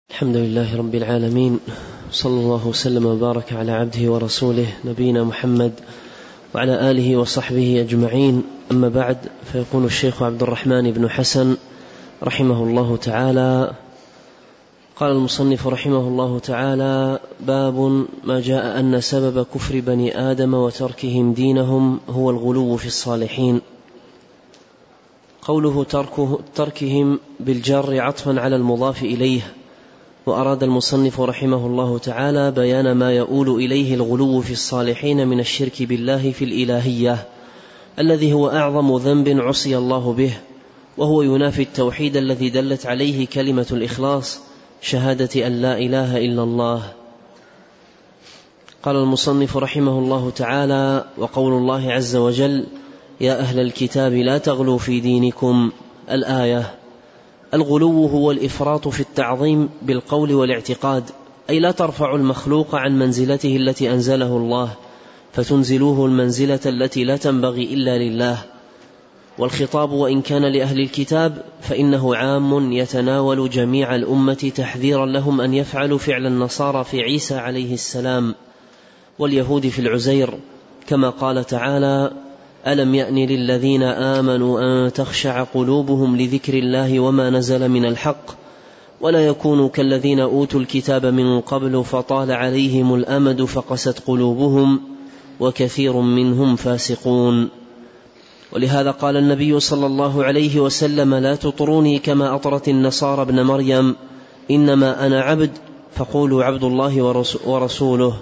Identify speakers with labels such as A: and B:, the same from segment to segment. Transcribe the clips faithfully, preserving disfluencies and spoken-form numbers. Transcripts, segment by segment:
A: الحمد لله رب العالمين، صلى الله وسلم وبارك على عبده ورسوله نبينا محمد وعلى آله وصحبه أجمعين. أما بعد، فيقول الشيخ عبد الرحمن بن حسن رحمه الله تعالى: قال المصنف رحمه الله تعالى: باب ما جاء أن سبب كفر بني آدم وتركهم دينهم هو الغلو في الصالحين. قوله تركه تركهم بالجر عطفا على المضاف إليه، وأراد المصنف رحمه الله تعالى بيان ما يؤول إليه الغلو في الصالحين من الشرك بالله في الإلهية، الذي هو أعظم ذنب عصي الله به، وهو ينافي التوحيد الذي دلت عليه كلمة الإخلاص، شهادة أن لا إله إلا الله. قال المصنف رحمه الله تعالى: وقول الله عز وجل: يا أهل الكتاب لا تغلوا في دينكم، الآية. الغلو هو الإفراط في التعظيم بالقول والاعتقاد، أي لا ترفع المخلوق عن منزلته التي أنزله الله، فتنزلوه المنزلة التي لا تنبغي إلا لله. والخطاب وإن كان لأهل الكتاب فإنه عام يتناول جميع الأمة، تحذيرا لهم أن يفعلوا فعل النصارى في عيسى عليه السلام واليهود في العزير، كما قال تعالى: ألم يأن للذين آمنوا أن تخشع قلوبهم لذكر الله وما نزل من الحق، ولا يكونوا كالذين أوتوا الكتاب من قبل فطال عليهم الأمد فقست قلوبهم وكثير منهم فاسقون. ولهذا قال النبي صلى الله عليه وسلم: لا تطروني كما أطرت النصارى ابن مريم، إنما أنا عبد فقولوا عبد الله ورسوله.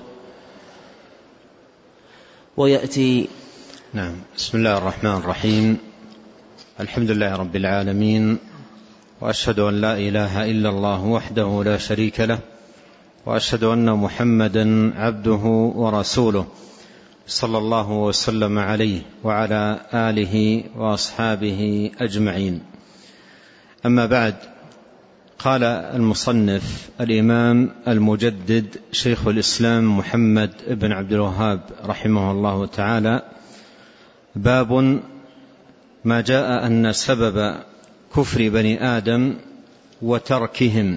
A: ويأتي
B: نعم. بسم الله الرحمن الرحيم. الحمد لله رب العالمين، وأشهد أن لا إله إلا الله وحده لا شريك له، وأشهد أن محمدا عبده ورسوله، صلى الله وسلم عليه وعلى آله وأصحابه أجمعين. أما بعد، قال المصنف الإمام المجدد شيخ الإسلام محمد بن عبد الوهاب رحمه الله تعالى: باب ما جاء أن سبب كفر بني آدم وتركهم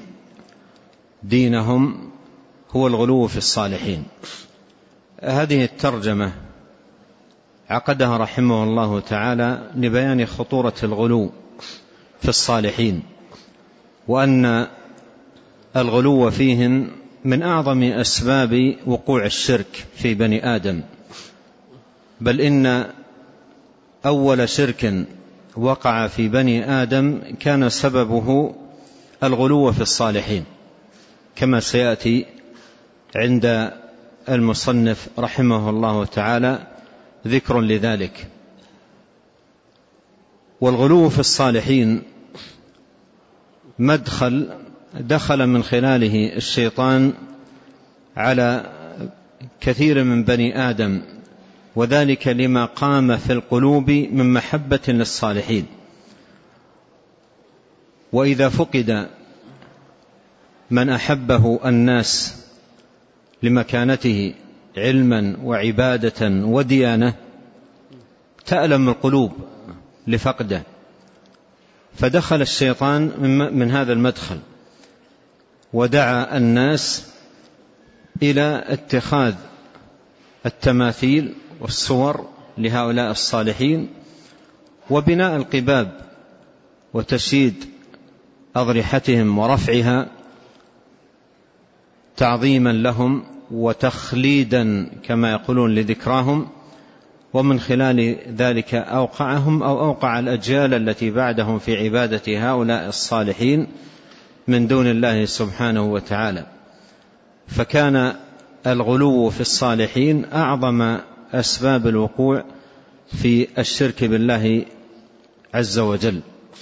B: دينهم هو الغلو في الصالحين. هذه الترجمة عقدها رحمه الله تعالى لبيان خطورة الغلو في الصالحين، وأن الغلو فيهم من أعظم أسباب وقوع الشرك في بني آدم، بل إن أول شرك وقع في بني آدم كان سببه الغلو في الصالحين، كما سيأتي عند المصنف رحمه الله تعالى ذكر لذلك. والغلو في الصالحين مدخل دخل من خلاله الشيطان على كثير من بني آدم، وذلك لما قام في القلوب من محبة للصالحين. وإذا فقد من أحبه الناس لمكانته علما وعبادة وديانة، تألم القلوب لفقده، فدخل الشيطان من هذا المدخل ودعا الناس إلى اتخاذ التماثيل والصور لهؤلاء الصالحين، وبناء القباب وتشييد أضرحتهم ورفعها تعظيما لهم وتخليدا كما يقولون لذكراهم، ومن خلال ذلك أوقعهم أو أوقع الأجيال التي بعدهم في عبادة هؤلاء الصالحين من دون الله سبحانه وتعالى. فكان الغلو في الصالحين أعظم أسباب الوقوع في الشرك بالله عز وجل.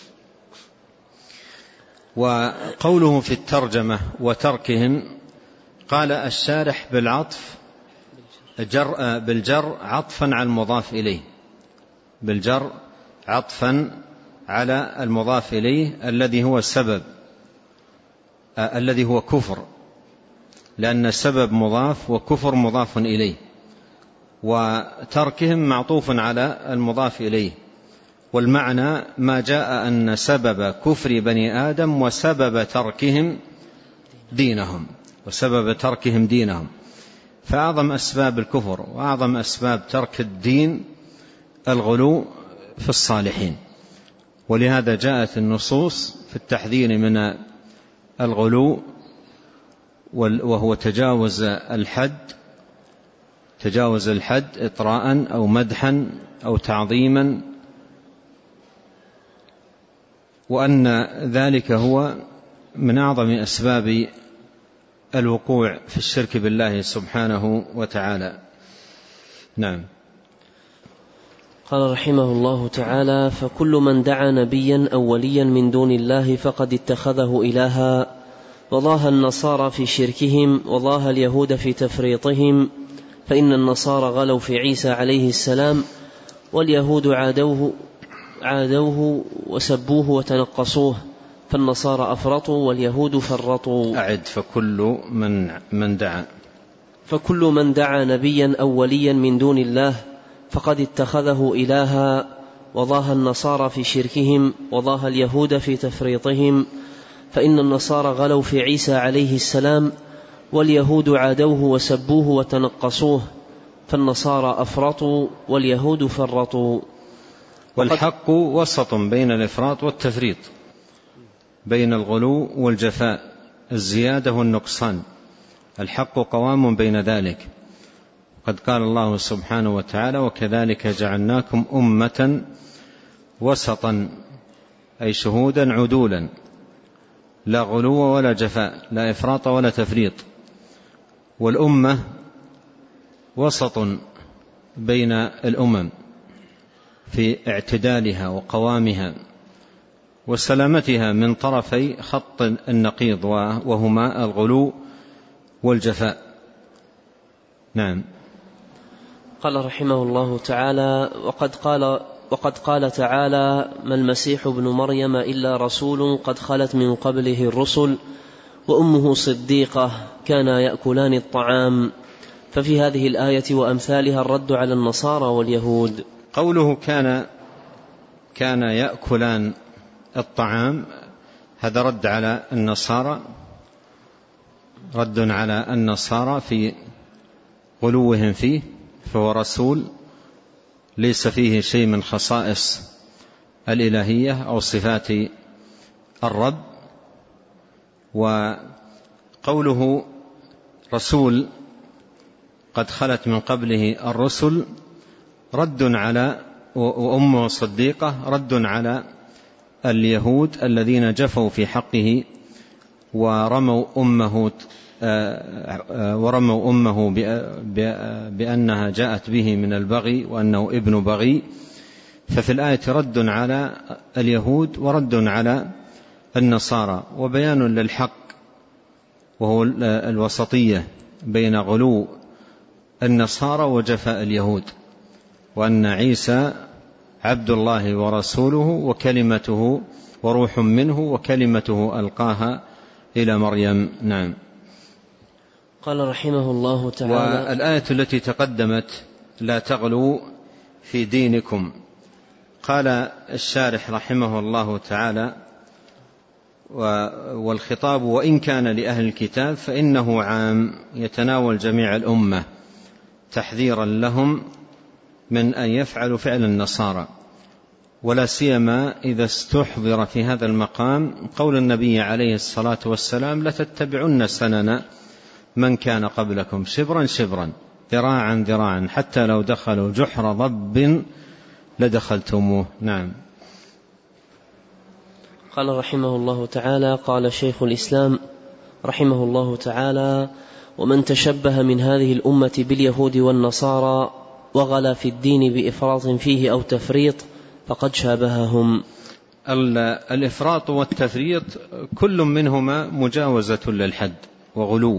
B: وقوله في الترجمة وتركهم، قال الشارح بالعطف جر بالجر عطفا على المضاف إليه، بالجر عطفا على المضاف إليه الذي هو السبب، الذي هو كفر، لأن السبب مضاف وكفر مضاف إليه، وتركهم معطوف على المضاف إليه. والمعنى ما جاء أن سبب كفر بني آدم وسبب تركهم دينهم وسبب تركهم دينهم. فأعظم أسباب الكفر وأعظم أسباب ترك الدين الغلو في الصالحين، ولهذا جاءت النصوص في التحذير من الغلو، وهو تجاوز الحد تجاوز الحد إطراء أو مدحا أو تعظيما، وأن ذلك هو من أعظم أسباب الوقوع في الشرك بالله سبحانه وتعالى. نعم.
A: قال رحمه الله تعالى: فكل من دعا نبيا أو وليا من دون الله فقد اتخذه إلها، وضاها النصارى في شركهم وضاها اليهود في تفريطهم، فإن النصارى غلوا في عيسى عليه السلام، واليهود عادوه, عادوه وسبوه وتنقصوه، فالنصارى أفرطوا واليهود فرطوا.
B: أعد: فكل من, من دعا
A: فكل من دعا نبيا أو وليا من دون الله فقد اتخذه إلها، وضاها النصارى في شركهم وضاها اليهود في تفريطهم، فإن النصارى غلوا في عيسى عليه السلام، واليهود عادوه وسبوه وتنقصوه، فالنصارى أفرطوا واليهود فرطوا.
B: والحق وسط بين الإفراط والتفريط، بين الغلو والجفاء، الزيادة والنقصان، الحق قوام بين ذلك. قد قال الله سبحانه وتعالى: وكذلك جعلناكم أمة وسطا، أي شهودا عدولا، لا غلو ولا جفاء، لا إفراط ولا تفريط. والأمة وسط بين الأمم في اعتدالها وقوامها وسلامتها من طرفي خط النقيض، وهما الغلو والجفاء. نعم.
A: قال رحمه الله تعالى: وقد قال, وقد قال تعالى: ما المسيح ابن مريم إلا رسول قد خلت من قبله الرسل وأمه صديقة كانا يأكلان الطعام. ففي هذه الآية وأمثالها الرد على النصارى واليهود.
B: قوله كان كان يأكلان الطعام، هذا رد على النصارى، رد على النصارى في غلوهم فيه، فهو رسول ليس فيه شيء من خصائص الإلهية أو صفات الرب. وقوله رسول قد خلت من قبله الرسل رد على، وأمه صديقة، رد على اليهود الذين جفوا في حقه ورموا أمه ورموا أمه بأنها جاءت به من البغي وأنه ابن بغي. ففي الآية رد على اليهود ورد على النصارى، وبيان للحق وهو الوسطية بين غلو النصارى وجفاء اليهود، وأن عيسى عبد الله ورسوله وكلمته وروح منه وكلمته ألقاها إلى مريم. نعم.
A: قال رحمه الله تعالى:
B: والآية التي تقدمت لا تغلوا في دينكم، قال الشارح رحمه الله تعالى: والخطاب وإن كان لأهل الكتاب فإنه عام يتناول جميع الأمة، تحذيرا لهم من أن يفعلوا فعل النصارى، ولا سيما إذا استحضر في هذا المقام قول النبي عليه الصلاة والسلام: لتتبعن سنن من كان قبلكم شبرا شبرا ذراعا ذراعا حتى لو دخلوا جحر ضب لدخلتموه. نعم.
A: قال رحمه الله تعالى: قال شيخ الإسلام رحمه الله تعالى: ومن تشبه من هذه الأمة باليهود والنصارى وغلا في الدين بإفراط فيه أو تفريط فقد شابههم.
B: الإفراط والتفريط كل منهما مجاوزة للحد وغلو،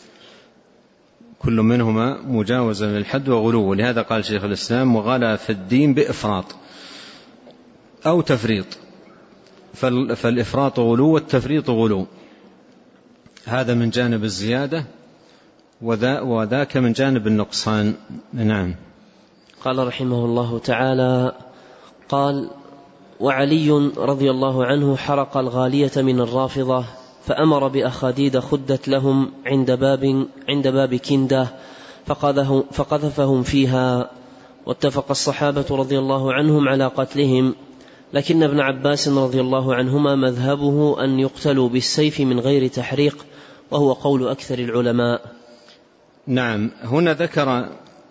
B: كل منهما مجاوزة للحد وغلو، ولهذا قال شيخ الإسلام: وغلا في الدين بإفراط أو تفريط. فالإفراط غلو والتفريط غلو، هذا من جانب الزيادة وذاك من جانب النقصان. نعم.
A: قال رحمه الله تعالى: قال: وعلي رضي الله عنه حرق الغالية من الرافضة فأمر بأخاديد خدت لهم عند باب, عند باب كندة فقذفهم فيها. واتفق الصحابة رضي الله عنهم على قتلهم، لكن ابن عباس رضي الله عنهما مذهبه أن يقتلوا بالسيف من غير تحريق، وهو قول أكثر العلماء.
B: نعم. هنا ذكر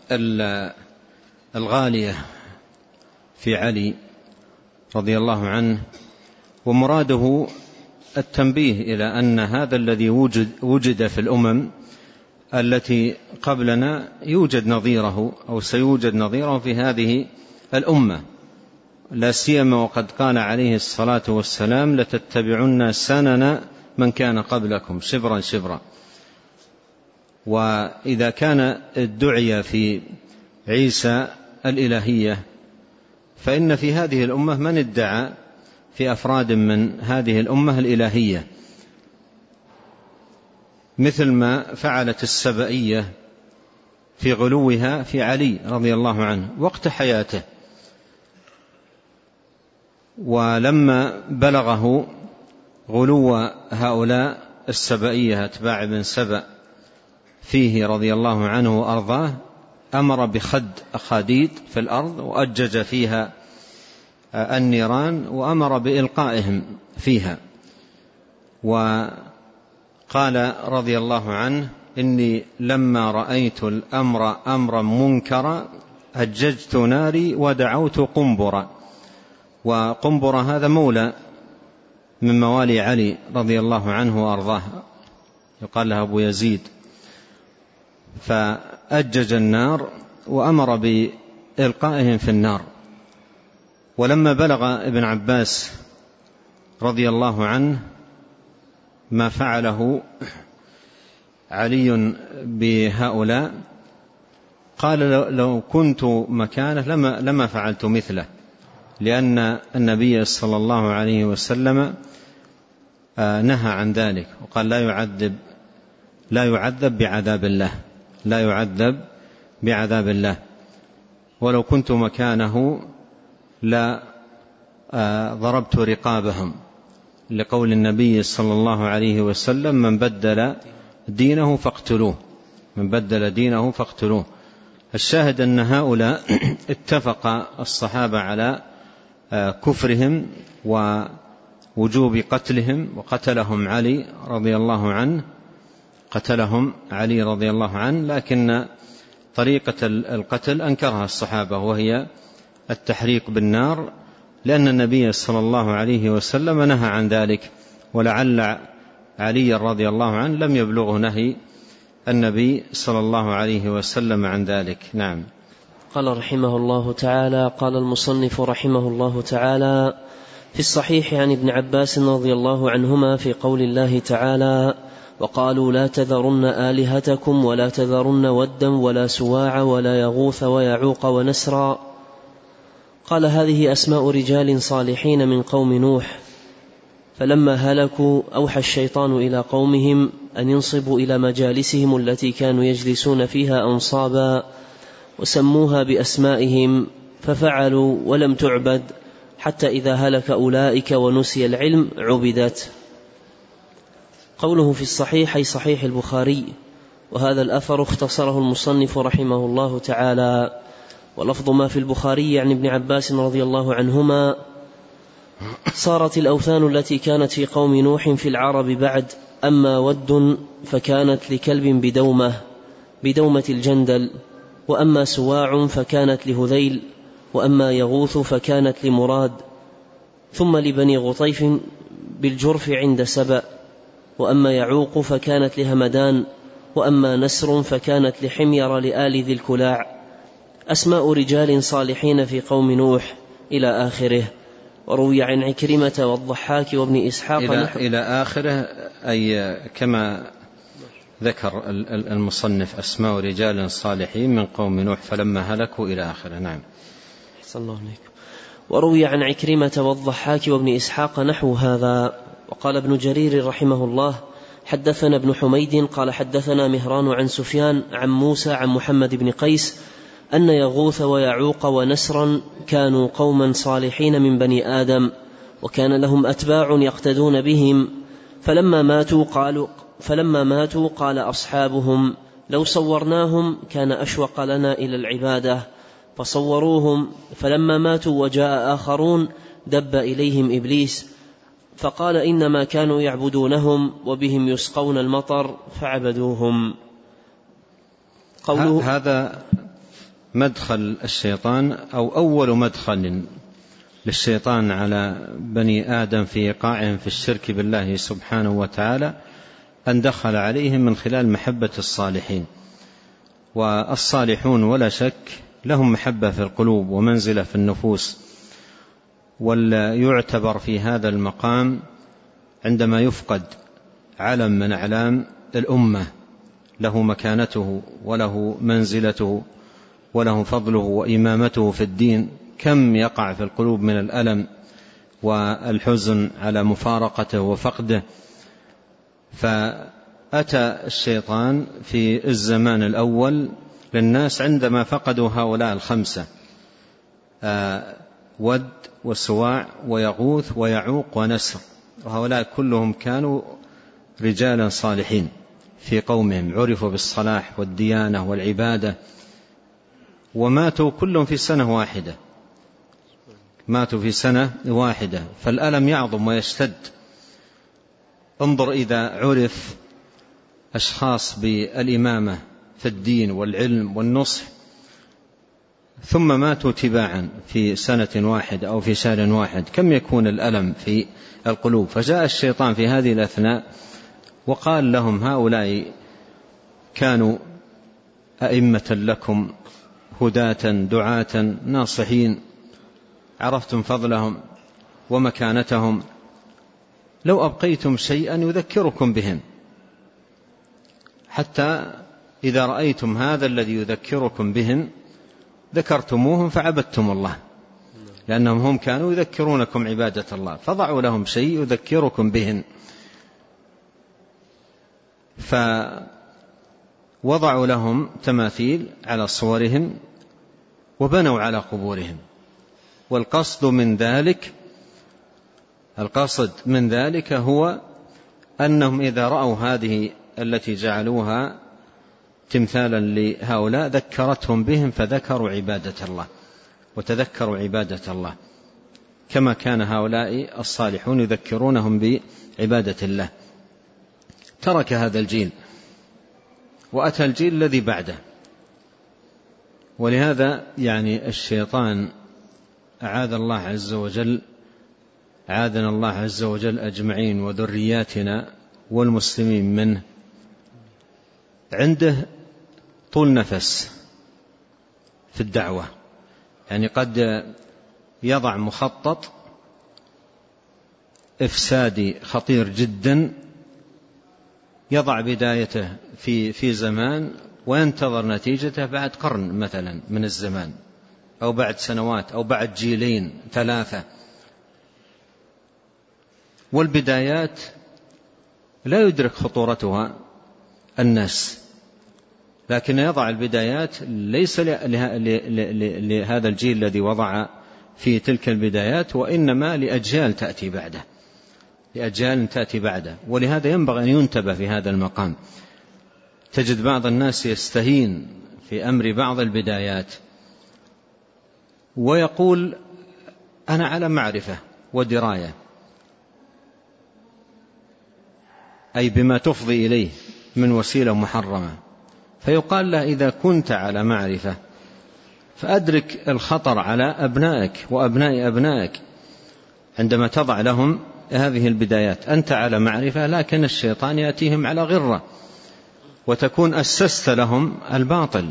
B: الغالية في علي رضي الله عنه، ومراده التنبيه إلى أن هذا الذي وجد, وجد في الأمم التي قبلنا يوجد نظيره أو سيوجد نظيره في هذه الأمة، لا سيما وقد قال عليه الصلاة والسلام: لتتبعن سنن من كان قبلكم شبرا شبرا. وإذا كان الدعية في عيسى الإلهية، فإن في هذه الأمة من ادعى في أفراد من هذه الأمة الإلهية، مثل ما فعلت السبئية في غلوها في علي رضي الله عنه وقت حياته. ولما بلغه غلو هؤلاء السبئية أتباع ابن سبأ فيه رضي الله عنه وأرضاه، أمر بخد أخاديد في الأرض وأجج فيها النيران، وأمر بإلقائهم فيها. وقال رضي الله عنه: إني لما رأيت الأمر أمرا منكرا أججت ناري ودعوت قنبرا. وقنبر هذا مولى من موالي علي رضي الله عنه وأرضاه، يقال له أبو يزيد. فأجج النار وأمر بإلقائهم في النار. ولما بلغ ابن عباس رضي الله عنه ما فعله علي بهؤلاء، قال: لو كنت مكانه لما, لما فعلت مثله، لأن النبي صلى الله عليه وسلم نهى عن ذلك وقال: لا يعذب لا يعذب بعذاب الله لا يعذب بعذاب الله ولو كنت مكانه لا ضربت رقابهم، لقول النبي صلى الله عليه وسلم: من بدل دينه فاقتلوه من بدل دينه فاقتلوه. الشاهد أن هؤلاء اتفق الصحابة على كفرهم ووجوب قتلهم، وقتلهم علي رضي الله عنه قتلهم علي رضي الله عنه لكن طريقة القتل أنكرها الصحابة، وهي التحريق بالنار، لأن النبي صلى الله عليه وسلم نهى عن ذلك، ولعل علي رضي الله عنه لم يبلغه نهي النبي صلى الله عليه وسلم عن ذلك. نعم.
A: قال رحمه الله تعالى: قال المصنف رحمه الله تعالى: في الصحيح عن ابن عباس رضي الله عنهما في قول الله تعالى: وقالوا لا تذرن آلهتكم ولا تذرن ودا ولا سواع ولا يغوث ويعوق ونسرا. قال: هذه أسماء رجال صالحين من قوم نوح، فلما هلكوا أوحى الشيطان إلى قومهم أن ينصبوا إلى مجالسهم التي كانوا يجلسون فيها أنصابا، وسموها بأسمائهم، ففعلوا ولم تعبد، حتى إذا هلك أولئك ونسي العلم عبدت. قوله في الصحيح أي صحيح البخاري، وهذا الأثر اختصره المصنف رحمه الله تعالى. ولفظ ما في البخاري عن ابن عباس رضي الله عنهما: صارت الأوثان التي كانت في قوم نوح في العرب بعد، أما ود فكانت لكلب بدومة بدومة الجندل، وأما سواع فكانت لهذيل، وأما يغوث فكانت لمراد، ثم لبني غطيف بالجرف عند سبأ، وأما يعوق فكانت لهمدان، وأما نسر فكانت لحمير لآل ذي الكلاع. أسماء رجال صالحين في قوم نوح إلى آخره. وروي عن عكرمة والضحاك وابن إسحاق
B: إلى, إلى آخره، أي كما ذكر المصنف أسماء رجال صالحين من قوم نوح فلما هلكوا إلى آخره. نعم.
A: أحسن الله عليك. وروي عن عكرمة والضحاك وابن إسحاق نحو هذا. وقال ابن جرير رحمه الله: حدثنا ابن حميد قال حدثنا مهران عن سفيان عن موسى عن محمد بن قيس أن يغوث ويعوق ونسرا كانوا قوما صالحين من بني آدم، وكان لهم أتباع يقتدون بهم، فلما ماتوا قالوا فلما ماتوا قال أصحابهم لو صورناهم كان أشوق لنا إلى العبادة، فصوروهم. فلما ماتوا وجاء آخرون دب إليهم إبليس فقال إنما كانوا يعبدونهم وبهم يسقون المطر فعبدوهم.
B: قوله هذا مدخل الشيطان أو أول مدخل للشيطان على بني آدم في إيقاعهم في الشرك بالله سبحانه وتعالى، أن دخل عليهم من خلال محبة الصالحين. والصالحون ولا شك لهم محبة في القلوب ومنزلة في النفوس، ويعتبر في هذا المقام عندما يفقد علم من أعلام الأمة له مكانته وله منزلته وله فضله وإمامته في الدين، كم يقع في القلوب من الألم والحزن على مفارقته وفقده. فأتى الشيطان في الزمان الأول للناس عندما فقدوا هؤلاء الخمسة، ود وسواع ويغوث ويعوق ونسر، وهؤلاء كلهم كانوا رجالا صالحين في قومهم، عرفوا بالصلاح والديانة والعبادة، وماتوا كلهم في سنة واحدة ماتوا في سنة واحدة فالألم يعظم ويشتد. انظر إذا عرف أشخاص بالإمامة في الدين والعلم والنصح ثم ماتوا تباعا في سنة واحدة أو في شهر واحد، كم يكون الألم في القلوب. فجاء الشيطان في هذه الأثناء وقال لهم هؤلاء كانوا أئمة لكم هداة دعاة ناصحين، عرفتم فضلهم ومكانتهم، لو أبقيتم شيئا يذكركم بهم، حتى إذا رأيتم هذا الذي يذكركم بهم ذكرتموهم فعبدتم الله، لأنهم هم كانوا يذكرونكم عبادة الله، فضعوا لهم شيء يذكركم بهم. فوضعوا لهم تماثيل على صورهم وبنوا على قبورهم، والقصد من ذلك القصد من ذلك هو أنهم إذا رأوا هذه التي جعلوها تمثالا لهؤلاء ذكرتهم بهم فذكروا عبادة الله وتذكروا عبادة الله، كما كان هؤلاء الصالحون يذكرونهم بعبادة الله. ترك هذا الجيل وأتى الجيل الذي بعده. ولهذا يعني الشيطان أعاذ الله عز وجل أعاذنا الله عز وجل أجمعين وذرياتنا والمسلمين منه، عنده طول نفس في الدعوة، يعني قد يضع مخطط إفسادي خطير جدا، يضع بدايته في في زمان وينتظر نتيجته بعد قرن مثلا من الزمان، أو بعد سنوات، أو بعد جيلين ثلاثة. والبدايات لا يدرك خطورتها الناس، لكن يضع البدايات ليس لهذا الجيل الذي وضع في تلك البدايات، وإنما لأجيال تأتي بعده لأجيال تأتي بعده. ولهذا ينبغي أن ينتبه في هذا المقام. تجد بعض الناس يستهين في أمر بعض البدايات ويقول أنا على معرفة ودراية، أي بما تفضي إليه من وسيلة محرمة، فيقال له إذا كنت على معرفة فأدرك الخطر على أبنائك وأبناء أبنائك عندما تضع لهم هذه البدايات. أنت على معرفة، لكن الشيطان يأتيهم على غرة، وتكون أسست لهم الباطل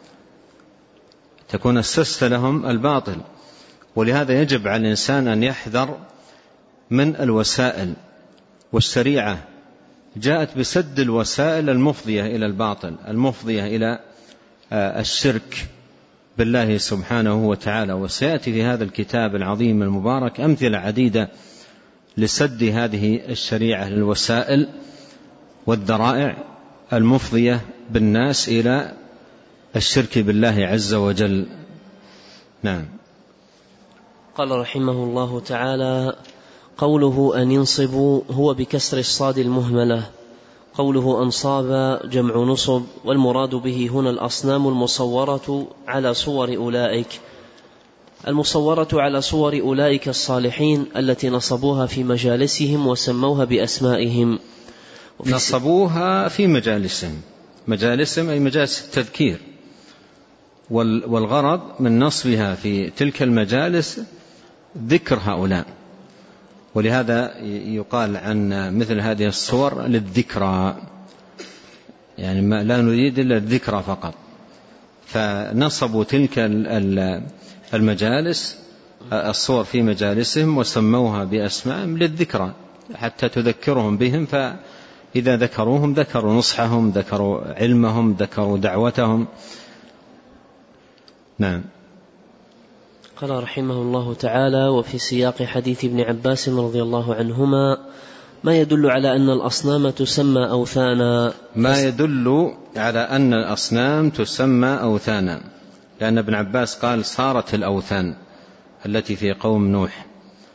B: تكون أسست لهم الباطل. ولهذا يجب على الإنسان أن يحذر من الوسائل، والشريعة جاءت بسد الوسائل المفضية إلى الباطل، المفضية إلى الشرك بالله سبحانه وتعالى. وسيأتي في هذا الكتاب العظيم المبارك أمثلة عديدة لسد هذه الشريعة للوسائل والذرائع المفضية بالناس إلى الشرك بالله عز وجل. نعم.
A: قال رحمه الله تعالى: قوله أن ينصبوا هو بكسر الصاد المهملة. قوله أنصاب جمع نصب، والمراد به هنا الأصنام المصورة على صور أولئك المصورة على صور أولئك الصالحين التي نصبوها في مجالسهم وسموها بأسمائهم.
B: نصبوها في مجالسهم، مجالسهم أي مجالس التذكير، والغرض من نصبها في تلك المجالس ذكر هؤلاء، ولهذا يقال عن مثل هذه الصور للذكرى، يعني ما لا نريد إلا الذكرى فقط، فنصبوا تلك المجالس الصور في مجالسهم وسموها بأسمائهم للذكرى حتى تذكرهم بهم، فإذا ذكروهم ذكروا نصحهم، ذكروا علمهم، ذكروا دعوتهم. نعم.
A: قال رحمه الله تعالى: وفي سياق حديث ابن عباس رضي الله عنهما ما يدل على أن الأصنام تسمى أوثانا.
B: ما يدل على أن الأصنام تسمى أوثانا، لأن ابن عباس قال صارت الأوثان التي في قوم نوح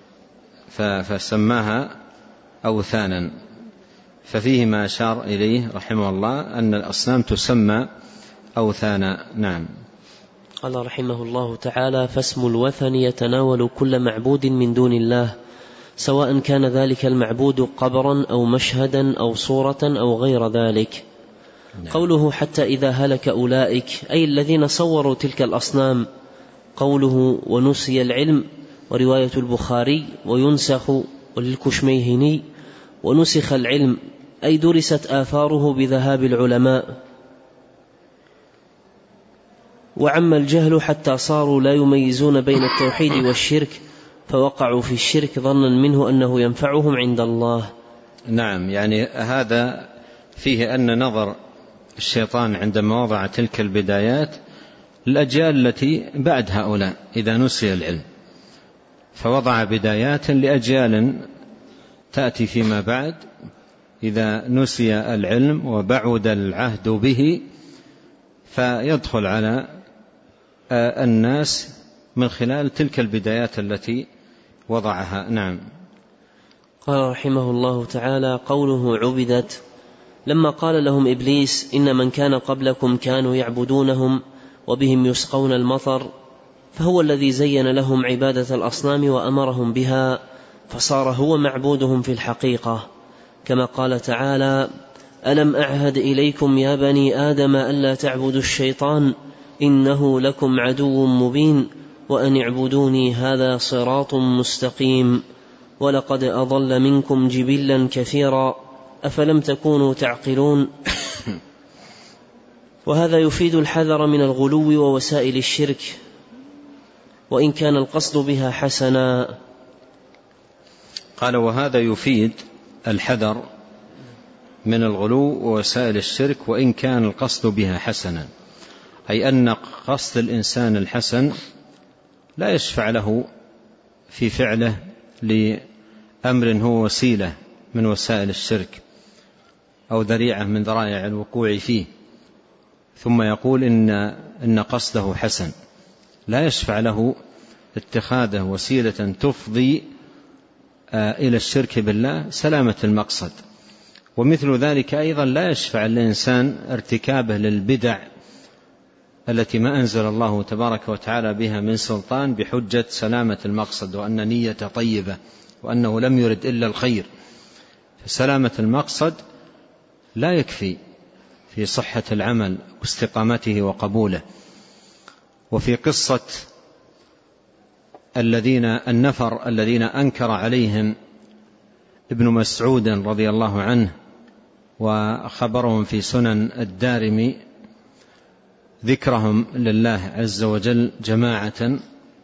B: فسماها أوثانا، ففيه ما أشار إليه رحمه الله أن الأصنام تسمى أوثانا. نعم.
A: قال رحمه الله تعالى: فاسم الوثن يتناول كل معبود من دون الله، سواء كان ذلك المعبود قبرا أو مشهدا أو صورة أو غير ذلك. نعم. قوله حتى إذا هلك أولئك أي الذين صوروا تلك الأصنام. قوله ونسي العلم، ورواية البخاري وينسخ وللكشميهني ونسخ العلم أي درست آثاره بذهاب العلماء. وعم الجهل حتى صاروا لا يميزون بين التوحيد والشرك، فوقعوا في الشرك ظنا منه أنه ينفعهم عند الله.
B: نعم، يعني هذا فيه أن نظر الشيطان عندما وضع تلك البدايات الأجيال التي بعد هؤلاء إذا نسي العلم، فوضع بدايات لأجيال تأتي فيما بعد إذا نسي العلم وبعد العهد به، فيدخل على الناس من خلال تلك البدايات التي وضعها. نعم.
A: قال رحمه الله تعالى: قوله عبدت، لما قال لهم إبليس إن من كان قبلكم كانوا يعبدونهم وبهم يسقون المطر، فهو الذي زين لهم عبادة الأصنام وأمرهم بها، فصار هو معبودهم في الحقيقة، كما قال تعالى: ألم أعهد إليكم يا بني آدم ألا تعبدوا الشيطان إنه لكم عدو مبين وأن اعبدوني هذا صراط مستقيم ولقد أضل منكم جبلا كثيرا أفلم تكونوا تعقلون. وهذا يفيد الحذر من الغلو ووسائل الشرك، وإن كان القصد بها حسنا.
B: قال: وهذا يفيد الحذر من الغلو ووسائل الشرك وإن كان القصد بها حسنا، أي أن قصد الإنسان الحسن لا يشفع له في فعله لأمر هو وسيلة من وسائل الشرك أو ذريعة من ذرائع الوقوع فيه، ثم يقول إن, إن قصده حسن، لا يشفع له اتخاذه وسيلة تفضي إلى الشرك بالله سلامة المقصد. ومثل ذلك أيضا لا يشفع الإنسان ارتكابه للبدع التي ما أنزل الله تبارك وتعالى بها من سلطان بحجة سلامة المقصد وأن نية طيبة وأنه لم يرد إلا الخير. فسلامة المقصد لا يكفي في صحة العمل واستقامته وقبوله. وفي قصة الذين النفر الذين أنكر عليهم ابن مسعود رضي الله عنه وخبرهم في سنن الدارمي ذكرهم لله عز وجل جماعة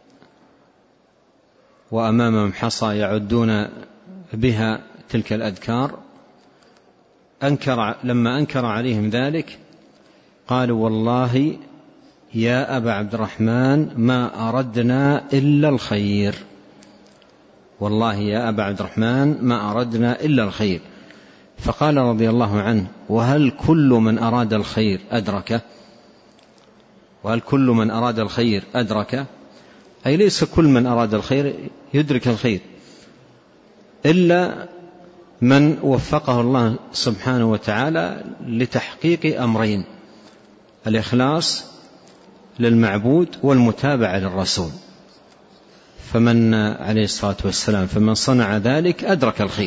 B: وأمامهم حصى يعدون بها تلك الأذكار، أنكر لما أنكر عليهم ذلك قالوا: والله يا أبا عبد الرحمن ما أردنا إلا الخير، والله يا أبا عبد الرحمن ما أردنا إلا الخير. فقال رضي الله عنه: وهل كل من أراد الخير أدركه؟ وهل كل من أراد الخير أدركه؟ أي ليس كل من أراد الخير يدرك الخير، إلا من وفقه الله سبحانه وتعالى لتحقيق أمرين: الإخلاص للمعبود والمتابعة للرسول. فمن عليه الصلاة والسلام فمن صنع ذلك أدرك الخير.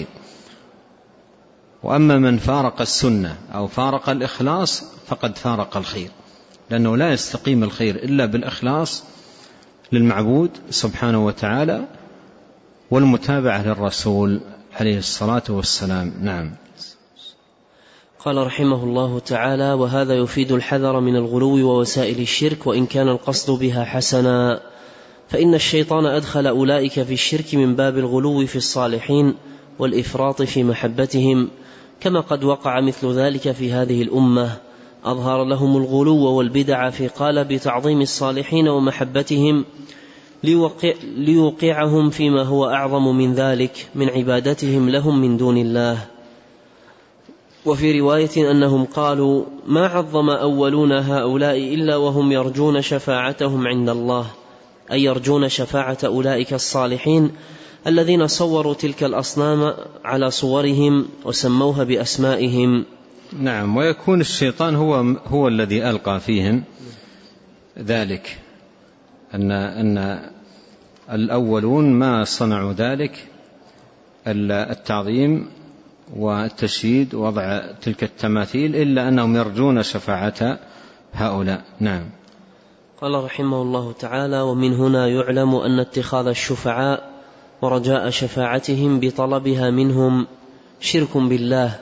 B: وأما من فارق السنة أو فارق الإخلاص فقد فارق الخير، لأنه لا يستقيم الخير إلا بالإخلاص للمعبود سبحانه وتعالى والمتابعة للرسول عليه الصلاة والسلام. نعم.
A: قال رحمه الله تعالى: وهذا يفيد الحذر من الغلو ووسائل الشرك، وإن كان القصد بها حسنا، فإن الشيطان أدخل أولئك في الشرك من باب الغلو في الصالحين والإفراط في محبتهم، كما قد وقع مثل ذلك في هذه الأمة. أظهر لهم الغلو والبدع في قالب تعظيم الصالحين ومحبتهم ليوقع ليوقعهم فيما هو أعظم من ذلك من عبادتهم لهم من دون الله. وفي رواية أنهم قالوا: ما عظم أولون هؤلاء إلا وهم يرجون شفاعتهم عند الله، أي يرجون شفاعة أولئك الصالحين الذين صوروا تلك الأصنام على صورهم وسموها بأسمائهم.
B: نعم. ويكون الشيطان هو, هو الذي ألقى فيهم ذلك، أن, أن الأولون ما صنعوا ذلك التعظيم والتشييد ووضع تلك التماثيل إلا أنهم يرجون شفاعة هؤلاء. نعم.
A: قال رحمه الله تعالى: ومن هنا يعلم أن اتخاذ الشفعاء ورجاء شفاعتهم بطلبها منهم شرك بالله،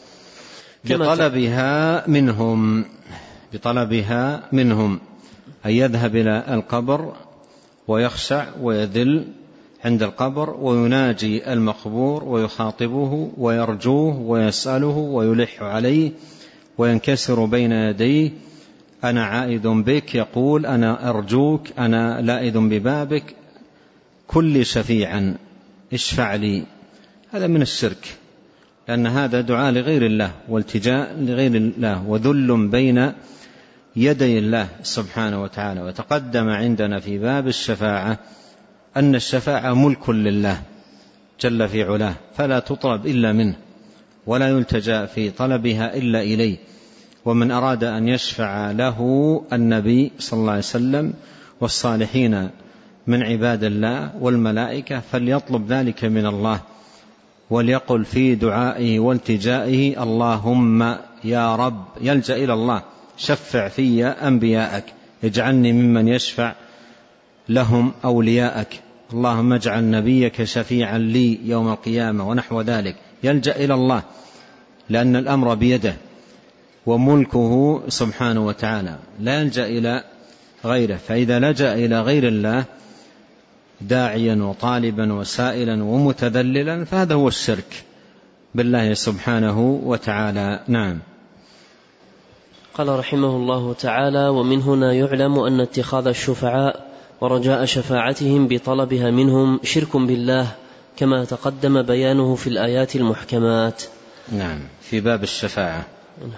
B: بطلبها منهم بطلبها منهم أن يذهب إلى القبر ويخشع ويذل عند القبر ويناجي المقبور ويخاطبه ويرجوه ويسأله ويلح عليه وينكسر بين يديه: أنا عائد بك، يقول: أنا أرجوك، أنا لائذ ببابك، كل شفيعا اشفع لي. هذا من الشرك، لأن هذا دعاء لغير الله والتجاء لغير الله وذل بين يدي الله سبحانه وتعالى. وتقدم عندنا في باب الشفاعة أن الشفاعة ملك لله جل في علاه، فلا تطلب إلا منه ولا يلتجأ في طلبها إلا إليه. ومن أراد أن يشفع له النبي صلى الله عليه وسلم والصالحين من عباد الله والملائكة فليطلب ذلك من الله، وليقل في دعائه والتجائه: اللهم يا رب، يلجأ إلى الله: شفع في أنبياءك، اجعلني ممن يشفع لهم أولياءك، اللهم اجعل نبيك شفيعا لي يوم القيامة، ونحو ذلك. يلجأ إلى الله لأن الأمر بيده وملكه سبحانه وتعالى، لا يلجأ إلى غيره. فإذا لجأ إلى غير الله داعيا وطالبا وسائلا ومتذللا فهذا هو الشرك بالله سبحانه وتعالى. نعم.
A: قال رحمه الله تعالى: ومن هنا يعلم أن اتخاذ الشفعاء ورجاء شفاعتهم بطلبها منهم شرك بالله، كما تقدم بيانه في الآيات المحكمات.
B: نعم. في باب الشفاعة.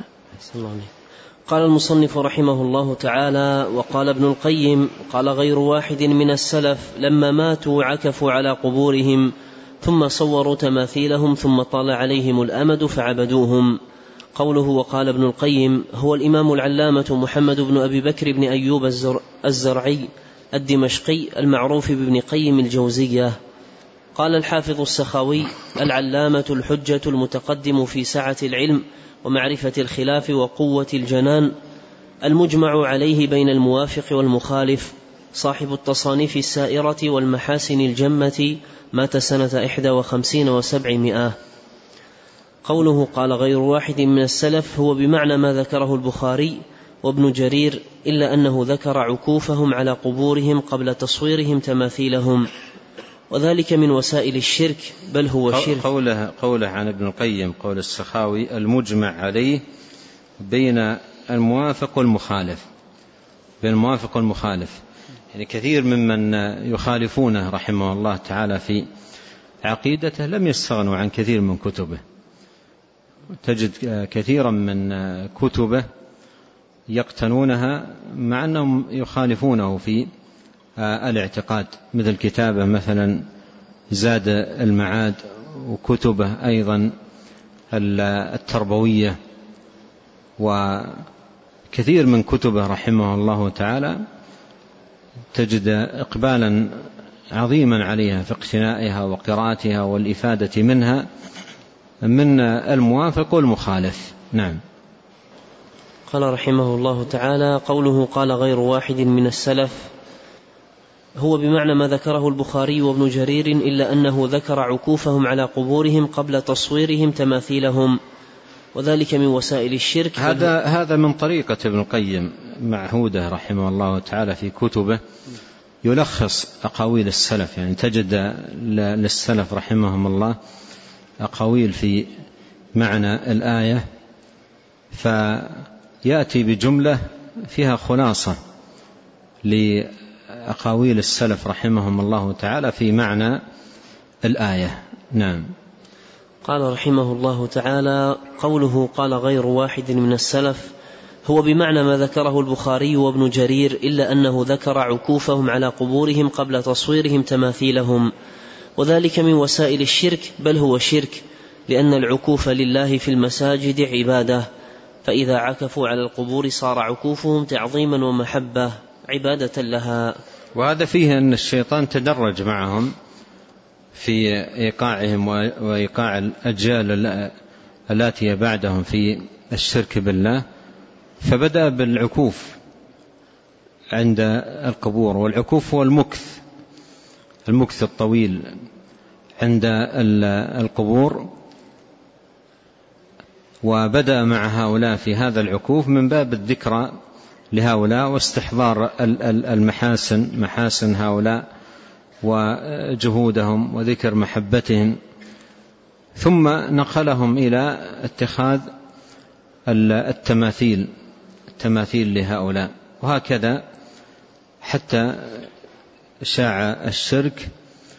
A: قال المصنف رحمه الله تعالى: وقال ابن القيم: قال غير واحد من السلف لما ماتوا عكفوا على قبورهم ثم صوروا تماثيلهم ثم طال عليهم الأمد فعبدوهم. قوله وقال ابن القيم هو الإمام العلامة محمد بن أبي بكر بن أيوب الزرعي الدمشقي المعروف بابن قيم الجوزية. قال الحافظ السخاوي: العلامة الحجة المتقدم في سعة العلم ومعرفة الخلاف وقوة الجنان، المجمع عليه بين الموافق والمخالف، صاحب التصانيف السائرة والمحاسن الجمة، مات سنة إحدى وخمسين وسبعمائة. قوله قال غير واحد من السلف هو بمعنى ما ذكره البخاري وابن جرير، إلا أنه ذكر عكوفهم على قبورهم قبل تصويرهم تماثيلهم، وذلك من وسائل الشرك، بل هو شرك.
B: قوله, قوله عن ابن القيم قول السخاوي: المجمع عليه بين الموافق والمخالف، بين الموافق والمخالف، يعني كثير ممن يخالفونه رحمه الله تعالى في عقيدته لم يستغنوا عن كثير من كتبه. تجد كثيرا من كتبه يقتنونها مع أنهم يخالفونه في الاعتقاد، مثل كتابه مثلا زاد المعاد وكتبه أيضا التربوية وكثير من كتبه رحمه الله تعالى تجد إقبالا عظيما عليها في اقتنائها وقراءتها والإفادة منها من الموافق والمخالف. نعم.
A: قال رحمه الله تعالى: قوله قال غير واحد من السلف هو بمعنى ما ذكره البخاري وابن جرير، إلا أنه ذكر عكوفهم على قبورهم قبل تصويرهم تماثيلهم، وذلك من وسائل الشرك.
B: هذا هذا من طريقة ابن القيم معهودة رحمه الله تعالى في كتبه، يلخص أقاويل السلف، يعني تجد للسلف رحمهم الله أقاويل في معنى الآية، فيأتي بجملة فيها خلاصة لأقاويل السلف رحمهم الله تعالى في معنى الآية. نعم.
A: قال رحمه الله تعالى: قوله قال غير واحد من السلف هو بمعنى ما ذكره البخاري وابن جرير، إلا أنه ذكر عكوفهم على قبورهم قبل تصويرهم تماثيلهم، وذلك من وسائل الشرك، بل هو شرك، لأن العكوف لله في المساجد عبادة، فإذا عكفوا على القبور صار عكوفهم تعظيما ومحبة عبادة لها.
B: وهذا فيه أن الشيطان تدرج معهم في إيقاعهم وإيقاع الأجيال التي بعدهم في الشرك بالله، فبدأ بالعكوف عند القبور، والعكوف هو المكث المكث الطويل عند القبور، وبدأ مع هؤلاء في هذا العكوف من باب الذكرى لهؤلاء واستحضار المحاسن محاسن هؤلاء وجهودهم وذكر محبتهم، ثم نقلهم إلى اتخاذ التماثيل التماثيل لهؤلاء، وهكذا حتى شاع الشرك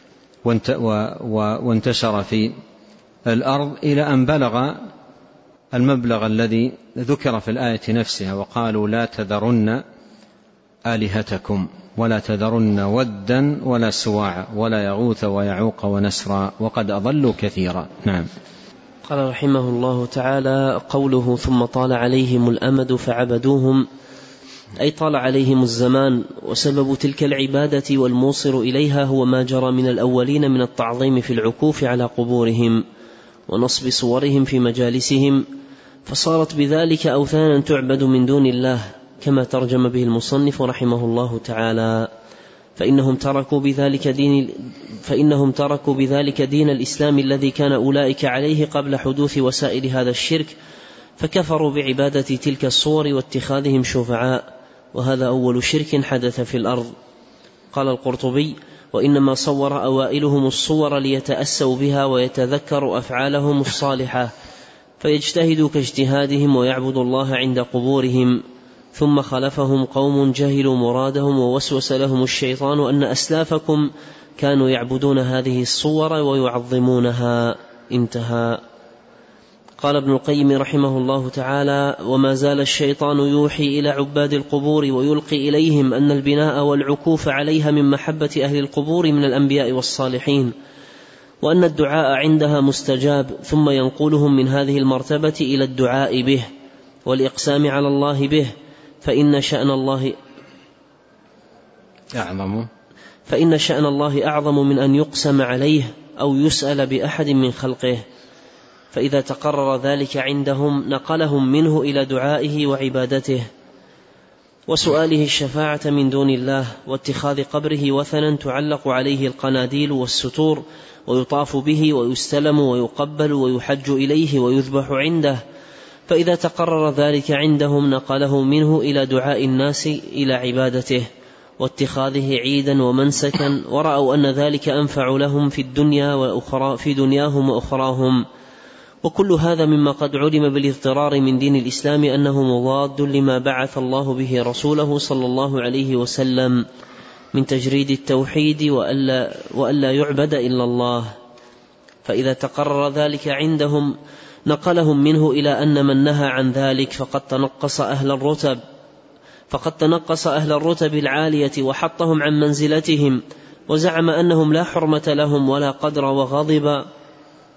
B: وانتشر في الأرض إلى أن بلغ المبلغ الذي ذكر في الآية نفسها: وقالوا لا تذرن آلهتكم ولا تذرن ودا ولا سواع ولا يغوث ويعوق ونسرا وقد أضلوا كثيرا. نعم.
A: قال رحمه الله تعالى: قوله ثم طال عليهم الأمد فعبدوهم، أي طال عليهم الزمان، وسبب تلك العبادة والموصل إليها هو ما جرى من الأولين من التعظيم في العكوف على قبورهم ونصب صورهم في مجالسهم، فصارت بذلك أوثانا تعبد من دون الله، كما ترجم به المصنف رحمه الله تعالى. فإنهم تركوا بذلك دين فإنهم تركوا بذلك دين الإسلام الذي كان أولئك عليه قبل حدوث وسائل هذا الشرك، فكفروا بعبادة تلك الصور واتخاذهم شفعاء، وهذا أول شرك حدث في الأرض. قال القرطبي: وإنما صور أوائلهم الصور ليتأسوا بها ويتذكروا أفعالهم الصالحة، فيجتهدوا كاجتهادهم ويعبدوا الله عند قبورهم، ثم خلفهم قوم جهلوا مرادهم ووسوس لهم الشيطان أن أسلافكم كانوا يعبدون هذه الصور ويعظمونها. انتهى. قال ابن القيم رحمه الله تعالى: وما زال الشيطان يوحي إلى عباد القبور ويلقي إليهم أن البناء والعكوف عليها من محبة أهل القبور من الأنبياء والصالحين، وأن الدعاء عندها مستجاب، ثم ينقلهم من هذه المرتبة إلى الدعاء به والإقسام على الله به، فإن شأن الله
B: أعظم
A: فإن شأن الله أعظم من أن يقسم عليه أو يسأل بأحد من خلقه. فإذا تقرر ذلك عندهم نقلهم منه إلى دعائه وعبادته وسؤاله الشفاعة من دون الله، واتخاذ قبره وثنا تعلق عليه القناديل والستور، ويطاف به ويستلم ويقبل ويحج إليه ويذبح عنده. فإذا تقرر ذلك عندهم نقله منه إلى دعاء الناس إلى عبادته واتخاذه عيدا ومنسكا، ورأوا أن ذلك أنفع لهم في الدنيا وأخرى في دنياهم وأخراهم. وكل هذا مما قد علم بالاضطرار من دين الإسلام أنه مضاد لما بعث الله به رسوله صلى الله عليه وسلم من تجريد التوحيد وألا, وألا يعبد إلا الله. فإذا تقرر ذلك عندهم نقلهم منه إلى أن من نهى عن ذلك فقد تنقص أهل الرتب فقد تنقص أهل الرتب العالية وحطهم عن منزلتهم، وزعم أنهم لا حرمة لهم ولا قدر، وغضب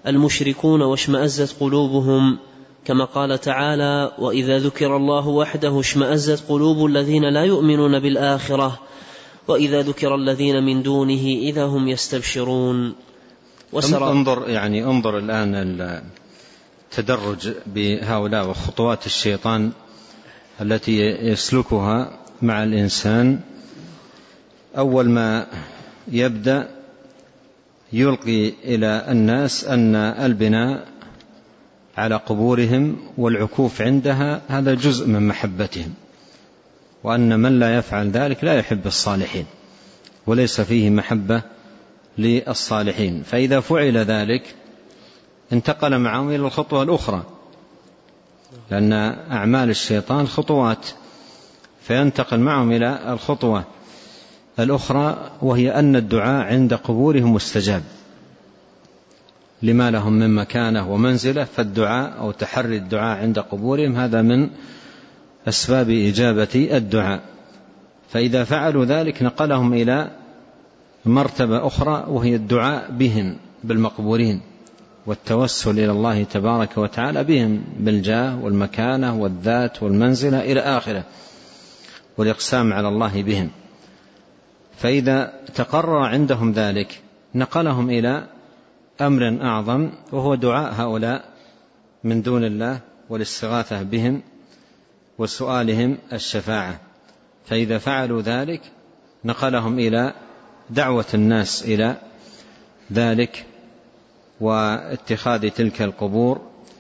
A: المشركون واشمأزت قلوبهم، كما قال تعالى: وإذا ذكر الله وحده اشمأزت قلوب الذين لا يؤمنون بالآخرة وإذا ذكر الذين من دونه إذا هم يستبشرون.
B: انظر يعني انظر الآن التدرج بهؤلاء وخطوات الشيطان التي يسلكها مع الإنسان. أول ما يبدأ يلقي إلى الناس أن البناء على قبورهم والعكوف عندها هذا جزء من محبتهم، وأن من لا يفعل ذلك لا يحب الصالحين وليس فيه محبة للصالحين. فإذا فعل ذلك انتقل معهم إلى الخطوة الأخرى، لأن أعمال الشيطان خطوات، فينتقل معهم إلى الخطوة الأخرى، وهي أن الدعاء عند قبورهم مستجاب لما لهم من مكانة ومنزلة. فالدعاء أو تحري الدعاء عند قبورهم هذا من أسباب إجابة الدعاء. فإذا فعلوا ذلك نقلهم إلى مرتبة أخرى، وهي الدعاء بهم بالمقبورين والتوسل إلى الله تبارك وتعالى بهم بالجاه والمكانة والذات والمنزلة إلى آخره، والإقسام على الله بهم. فإذا تقرر عندهم ذلك نقلهم إلى أمر أعظم، وهو دعاء هؤلاء من دون الله والاستغاثة بهم وسؤالهم الشفاعة. فإذا فعلوا ذلك نقلهم إلى دعوة الناس إلى ذلك واتخاذ تلك القبور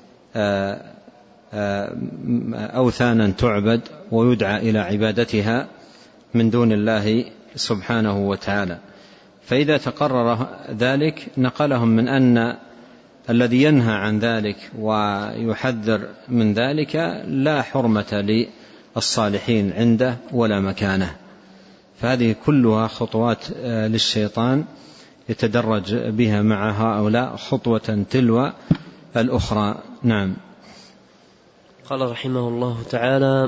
B: أوثانا تعبد ويدعى إلى عبادتها من دون الله سبحانه وتعالى. فإذا تقرر ذلك نقلهم من أن الذي ينهى عن ذلك ويحذر من ذلك لا حرمة للصالحين عنده ولا مكانه. فهذه كلها خطوات للشيطان يتدرج بها مع هؤلاء خطوة تلو الأخرى. نعم.
A: قال رحمه الله تعالى: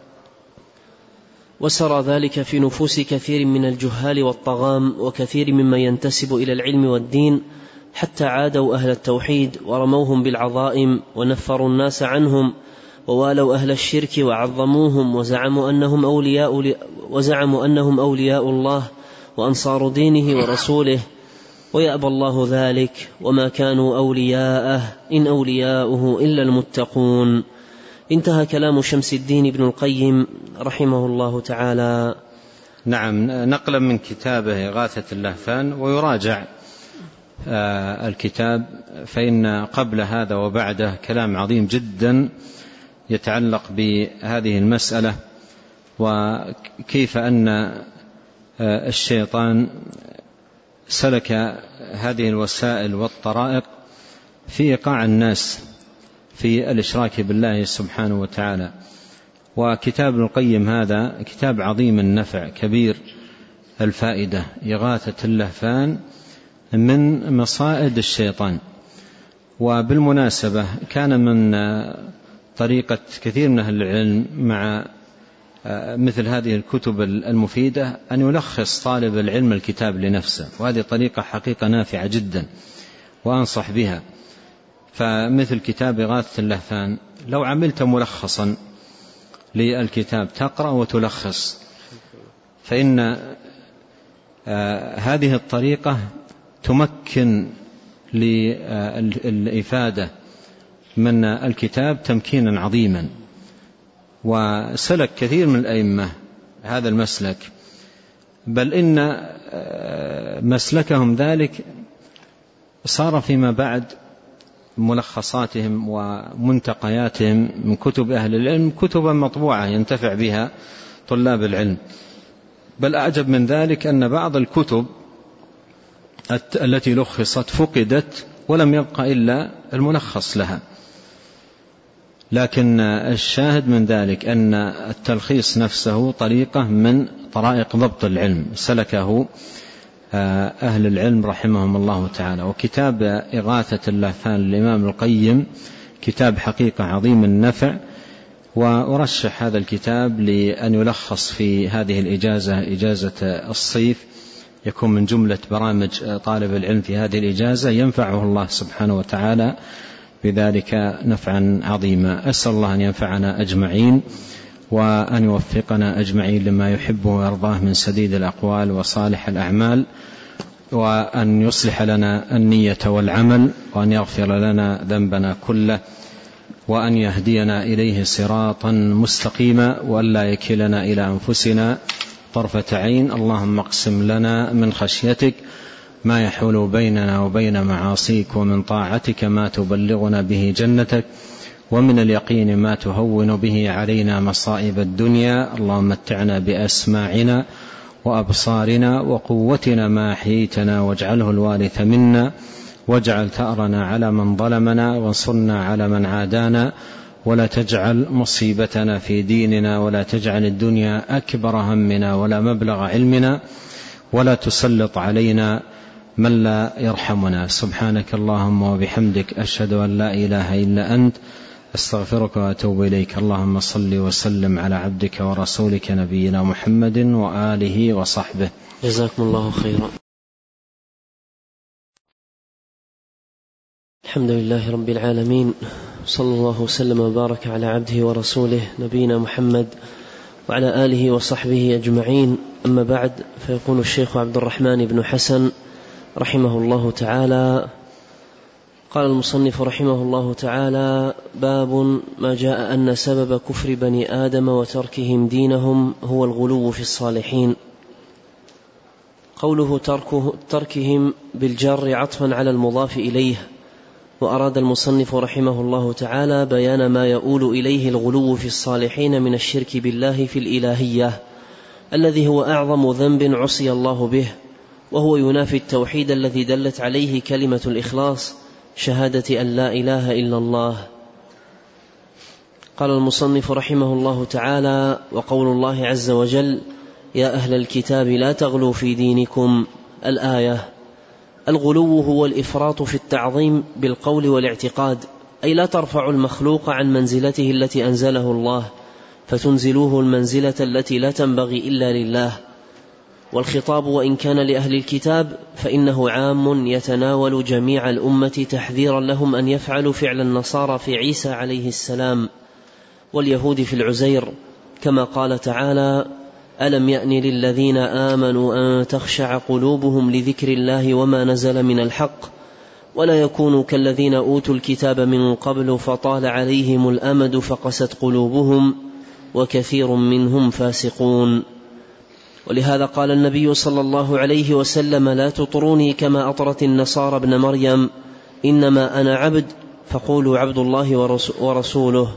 A: وسرى ذلك في نفوس كثير من الجهال والطغام وكثير ممن ينتسب إلى العلم والدين، حتى عادوا أهل التوحيد ورموهم بالعظائم ونفروا الناس عنهم، ووالوا أهل الشرك وعظموهم وزعموا أنهم أولياء, وزعموا أنهم أولياء الله وأنصار دينه ورسوله، ويأبى الله ذلك، وما كانوا أولياءه إن أولياؤه إلا المتقون. انتهى كلام شمس الدين ابن القيم رحمه الله تعالى.
B: نعم. نقلا من كتابه إغاثة اللهفان، ويراجع آه الكتاب، فإن قبل هذا وبعده كلام عظيم جدا يتعلق بهذه المسألة، وكيف أن آه الشيطان سلك هذه الوسائل والطرائق في إيقاع الناس في الإشراك بالله سبحانه وتعالى. وكتاب ابن القيم هذا كتاب عظيم النفع كبير الفائدة، إغاثة اللهفان من مصائد الشيطان. وبالمناسبة كان من طريقة كثير من أهل العلم مع مثل هذه الكتب المفيدة أن يلخص طالب العلم الكتاب لنفسه، وهذه طريقة حقيقة نافعة جدا وأنصح بها. فمثل كتاب إغاثة اللهفان لو عملت ملخصا للكتاب تقرأ وتلخص، فإن آه هذه الطريقة تمكن للإفادة من الكتاب تمكينا عظيما. وسلك كثير من الأئمة هذا المسلك، بل إن آه مسلكهم ذلك صار فيما بعد ملخصاتهم ومنتقياتهم من كتب أهل العلم كتبا مطبوعة ينتفع بها طلاب العلم. بل أعجب من ذلك أن بعض الكتب التي لخصت فقدت ولم يبقى إلا الملخص لها. لكن الشاهد من ذلك أن التلخيص نفسه طريقة من طرائق ضبط العلم سلكه أهل العلم رحمهم الله تعالى. وكتاب إغاثة اللهفان للإمام القيم كتاب حقيقة عظيم النفع، وأرشح هذا الكتاب لأن يلخص في هذه الإجازة إجازة الصيف يكون من جملة برامج طالب العلم في هذه الإجازة ينفعه الله سبحانه وتعالى بذلك نفعا عظيما. أسأل الله أن ينفعنا أجمعين وأن يوفقنا أجمعين لما يحبه ويرضاه من سديد الأقوال وصالح الأعمال، وأن يصلح لنا النية والعمل، وأن يغفر لنا ذنبنا كله، وأن يهدينا إليه صراطا مستقيما، وأن لا يكلنا إلى أنفسنا طرفة عين. اللهم اقسم لنا من خشيتك ما يحول بيننا وبين معاصيك، ومن طاعتك ما تبلغنا به جنتك، ومن اليقين ما تهون به علينا مصائب الدنيا. اللهم متعنا بأسماعنا وأبصارنا وقوتنا ما أحييتنا، واجعله الوارث منا، واجعل ثأرنا على من ظلمنا، وانصرنا على من عادانا، ولا تجعل مصيبتنا في ديننا، ولا تجعل الدنيا أكبر همنا ولا مبلغ علمنا، ولا تسلط علينا من لا يرحمنا. سبحانك اللهم وبحمدك، أشهد أن لا إله إلا أنت، أستغفرك وأتوب إليك. اللهم صل وسلم على عبدك ورسولك نبينا محمد وآله وصحبه.
A: جزاكم الله خيرا. الحمد لله رب العالمين، صلى الله وسلم وبارك على عبده ورسوله نبينا محمد وعلى آله وصحبه أجمعين. أما بعد، فيقول الشيخ عبد الرحمن بن حسن رحمه الله تعالى: قال المصنف رحمه الله تعالى: باب ما جاء أن سبب كفر بني آدم وتركهم دينهم هو الغلو في الصالحين. قوله تركه تركهم بالجر عطفا على المضاف إليه، وأراد المصنف رحمه الله تعالى بيان ما يؤول إليه الغلو في الصالحين من الشرك بالله في الإلهية، الذي هو أعظم ذنب عصي الله به، وهو ينافي التوحيد الذي دلت عليه كلمة الإخلاص، شهادة أن لا إله إلا الله. قال المصنف رحمه الله تعالى: وقول الله عز وجل: يا أهل الكتاب لا تغلوا في دينكم، الآية. الغلو هو الإفراط في التعظيم بالقول والاعتقاد، أي لا ترفع المخلوق عن منزلته التي أنزله الله، فتنزلوه المنزلة التي لا تنبغي إلا لله. والخطاب وإن كان لأهل الكتاب فإنه عام يتناول جميع الأمة، تحذيرا لهم أن يفعلوا فعل النصارى في عيسى عليه السلام، واليهود في العزير، كما قال تعالى: ألم يأن للذين آمنوا أن تخشع قلوبهم لذكر الله وما نزل من الحق، ولا يكونوا كالذين أوتوا الكتاب من قبل فطال عليهم الأمد فقست قلوبهم وكثير منهم فاسقون. ولهذا قال النبي صلى الله عليه وسلم: لا تطروني كما أطرت النصارى ابن مريم، إنما أنا عبد فقولوا عبد الله ورسوله.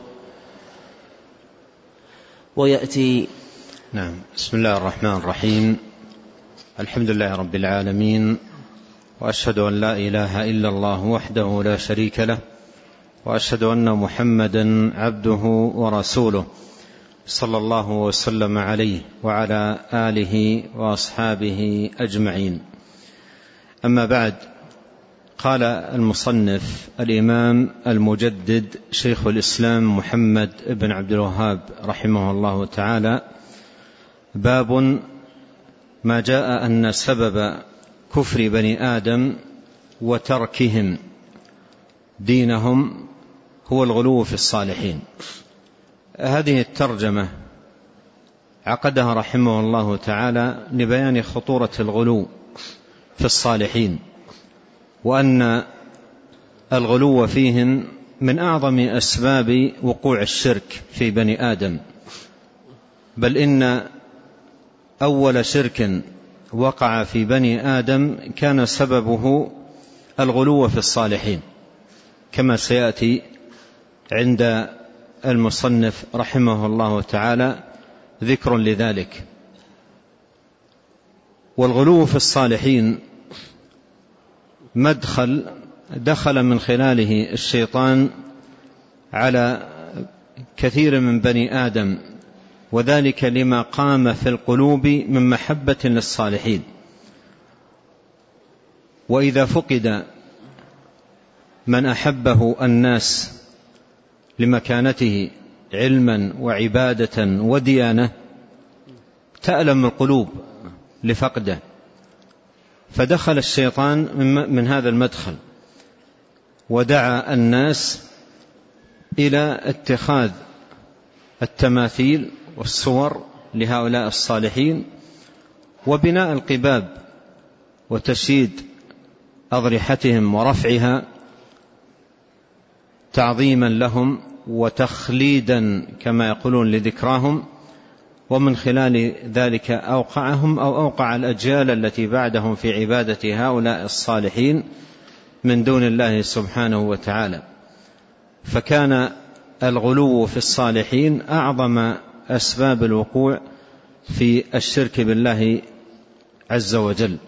A: ويأتي
B: نعم. بسم الله الرحمن الرحيم. الحمد لله رب العالمين، وأشهد أن لا إله إلا الله وحده لا شريك له، وأشهد أن محمدا عبده ورسوله، صلى الله وسلم عليه وعلى آله وأصحابه أجمعين. أما بعد، قال المصنف الإمام المجدد شيخ الإسلام محمد بن عبد الوهاب رحمه الله تعالى: باب ما جاء أن سبب كفر بني آدم وتركهم دينهم هو الغلو في الصالحين. هذه الترجمة عقدها رحمه الله تعالى لبيان خطورة الغلو في الصالحين، وأن الغلو فيهم من أعظم أسباب وقوع الشرك في بني آدم، بل إن أول شرك وقع في بني آدم كان سببه الغلو في الصالحين، كما سيأتي عند المصنف رحمه الله تعالى ذكر لذلك. والغلو في الصالحين مدخل دخل من خلاله الشيطان على كثير من بني آدم، وذلك لما قام في القلوب من محبة للصالحين. وإذا فقد من أحبه الناس لمكانته علما وعبادة وديانة تألم القلوب لفقده، فدخل الشيطان من هذا المدخل ودعا الناس إلى اتخاذ التماثيل والصور لهؤلاء الصالحين وبناء القباب وتشييد أضرحتهم ورفعها تعظيما لهم وتخليدا كما يقولون لذكراهم، ومن خلال ذلك أوقعهم أو أوقع الأجيال التي بعدهم في عبادة هؤلاء الصالحين من دون الله سبحانه وتعالى. فكان الغلو في الصالحين أعظم أسباب الوقوع في الشرك بالله عز وجل.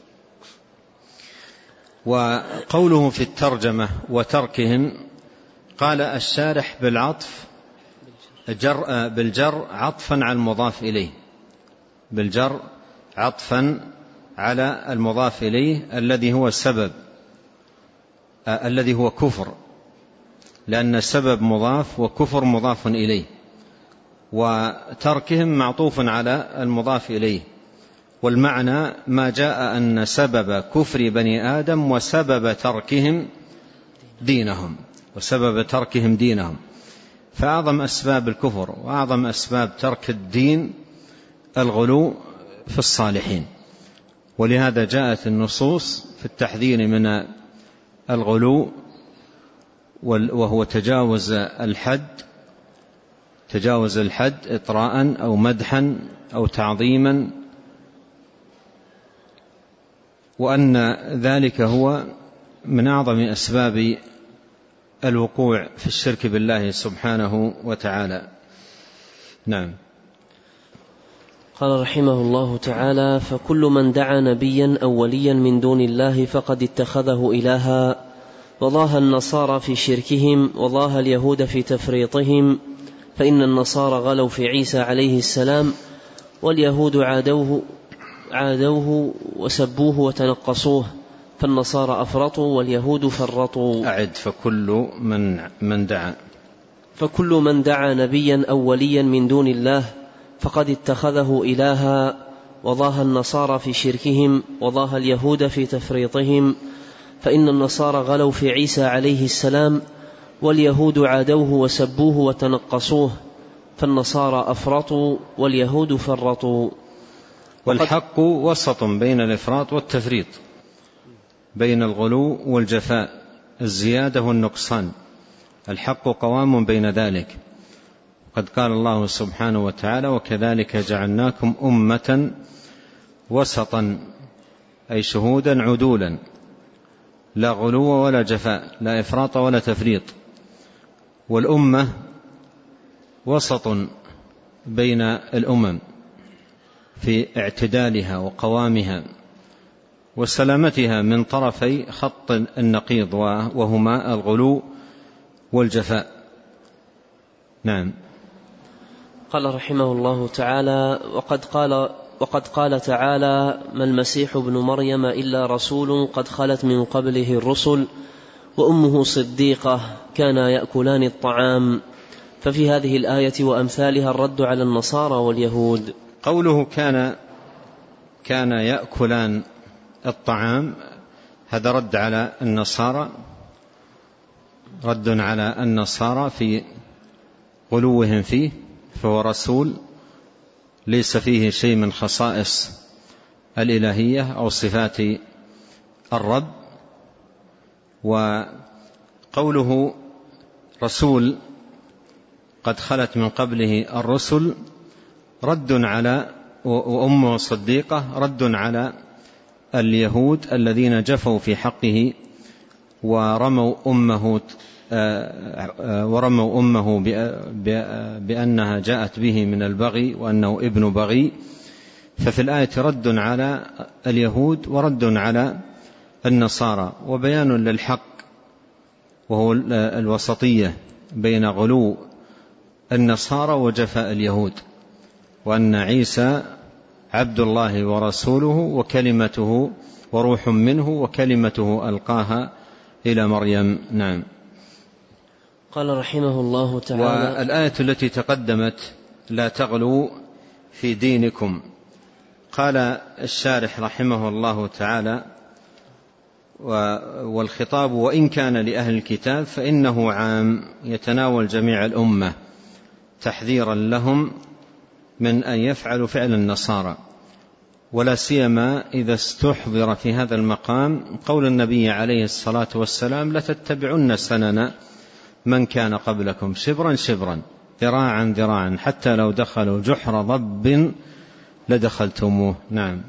B: وقوله في الترجمة وتركهم، قال الشارح بالعطف جر بالجر عطفا على المضاف إليه، بالجر عطفا على المضاف إليه الذي هو السبب الذي هو كفر، لأن السبب مضاف وكفر مضاف إليه، وتركهم معطوف على المضاف إليه. والمعنى ما جاء أن سبب كفر بني آدم وسبب تركهم دينهم وسبب تركهم دينهم فأعظم أسباب الكفر وأعظم أسباب ترك الدين الغلو في الصالحين. ولهذا جاءت النصوص في التحذير من الغلو، وهو تجاوز الحد تجاوز الحد إطراء أو مدحا أو تعظيما، وأن ذلك هو من أعظم أسباب الوقوع في الشرك بالله سبحانه وتعالى. نعم.
A: قال رحمه الله تعالى: فكل من دعا نبيا أو وليا من دون الله فقد اتخذه إلها، وضاه النصارى في شركهم وضاه اليهود في تفريطهم، فإن النصارى غلوا في عيسى عليه السلام، واليهود عادوه, عادوه وسبوه وتنقصوه، فالنصارى أفرطوا واليهود فرطوا.
B: أعد: فكل من, من دعا
A: فكل من دعا نبيا أو وليا من دون الله فقد اتخذه إلها، وضاه النصارى في شركهم وضاه اليهود في تفريطهم، فإن النصارى غلوا في عيسى عليه السلام، واليهود عادوه وسبوه وتنقصوه، فالنصارى أفرطوا واليهود فرطوا.
B: والحق وسط بين الإفراط والتفريط، بين الغلو والجفاء، الزيادة والنقصان، الحق قوام بين ذلك. قد قال الله سبحانه وتعالى: وكذلك جعلناكم أمة وسطا، أي شهودا عدولا، لا غلو ولا جفاء، لا إفراط ولا تفريط. والأمة وسط بين الأمم في اعتدالها وقوامها وسلامتها من طرفي خط النقيض، وهما الغلو والجفاء. نعم.
A: قال رحمه الله تعالى: وقد قال, وقد قال تعالى: ما المسيح ابن مريم إلا رسول قد خلت من قبله الرسل وأمه صديقة كانا يأكلان الطعام. ففي هذه الآية وأمثالها الرد على النصارى واليهود.
B: قوله كان كان يأكلان الطعام، هذا رد على النصارى، رد على النصارى في غلوهم فيه، فهو رسول ليس فيه شيء من خصائص الإلهية أو صفات الرب. وقوله رسول قد خلت من قبله الرسل رد على، وأمه صديقة رد على اليهود الذين جفوا في حقه ورموا أمه ورموا أمه بأنها جاءت به من البغي وأنه ابن بغي. ففي الآية رد على اليهود ورد على النصارى، وبيان للحق وهو الوسطية بين غلو النصارى وجفاء اليهود، وأن عيسى عبد الله ورسوله وكلمته وروح منه وكلمته ألقاها إلى مريم. نعم.
A: قال رحمه الله تعالى:
B: والآية التي تقدمت لا تغلوا في دينكم، قال الشارح رحمه الله تعالى: والخطاب وإن كان لأهل الكتاب فإنه عام يتناول جميع الأمة، تحذيرا لهم من أن يفعلوا فعل النصارى، ولا سيما إذا استحضر في هذا المقام قول النبي عليه الصلاة والسلام: لتتبعن سنن من كان قبلكم شبرا شبرا ذراعا ذراعا حتى لو دخلوا جحر ضب لدخلتموه. نعم.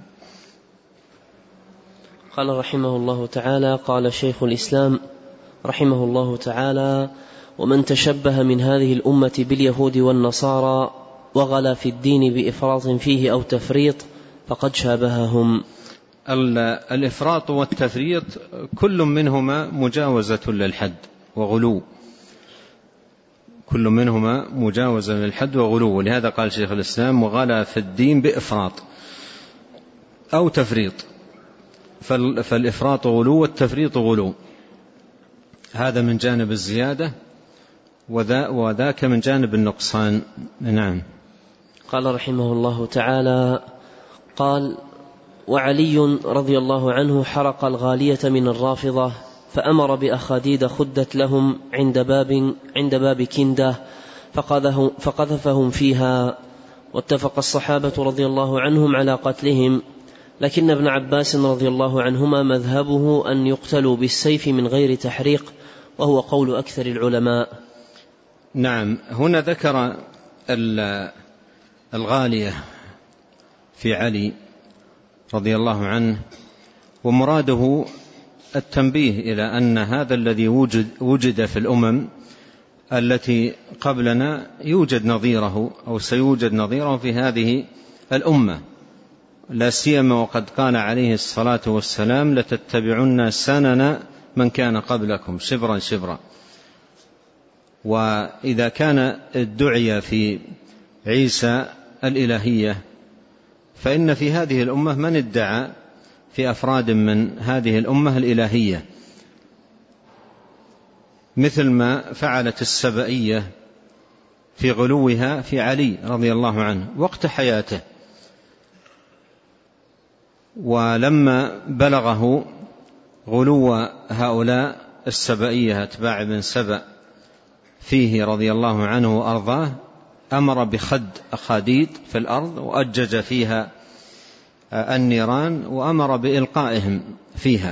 A: قال رحمه الله تعالى: قال شيخ الإسلام رحمه الله تعالى: ومن تشبه من هذه الأمة باليهود والنصارى وغلا في الدين بإفراط فيه أو تفريط فقد شابههم.
B: الإفراط والتفريط كل منهما مجاوزة للحد وغلو، كل منهما مجاوزة للحد وغلو، ولهذا قال شيخ الإسلام: وغلا في الدين بإفراط أو تفريط، فالإفراط غلو والتفريط غلو، هذا من جانب الزيادة وذاك من جانب النقصان. نعم.
A: قال رحمه الله تعالى: قال: وعلي رضي الله عنه حرق الغالية من الرافضة فأمر بأخاديد خدت لهم عند باب, عند باب كندة فقذفهم فيها، واتفق الصحابة رضي الله عنهم على قتلهم، لكن ابن عباس رضي الله عنهما مذهبه أن يقتلوا بالسيف من غير تحريق، وهو قول أكثر العلماء.
B: نعم. هنا ذكر الغالية في علي رضي الله عنه، ومراده التنبيه إلى أن هذا الذي وجد, وجد في الأمم التي قبلنا يوجد نظيره أو سيوجد نظيره في هذه الأمة، لا سيما وقد قال عليه الصلاة والسلام: لتتبعن سنن من كان قبلكم شبرا شبرا. وإذا كان الدعية في عيسى الإلهية فإن في هذه الأمة من ادعى في أفراد من هذه الأمة الإلهية، مثل ما فعلت السبئية في غلوها في علي رضي الله عنه وقت حياته. ولما بلغه غلو هؤلاء السبئية أتباع بن سبأ فيه رضي الله عنه وأرضاه أمر بخد أخاديد في الأرض وأجج فيها النيران وأمر بإلقائهم فيها،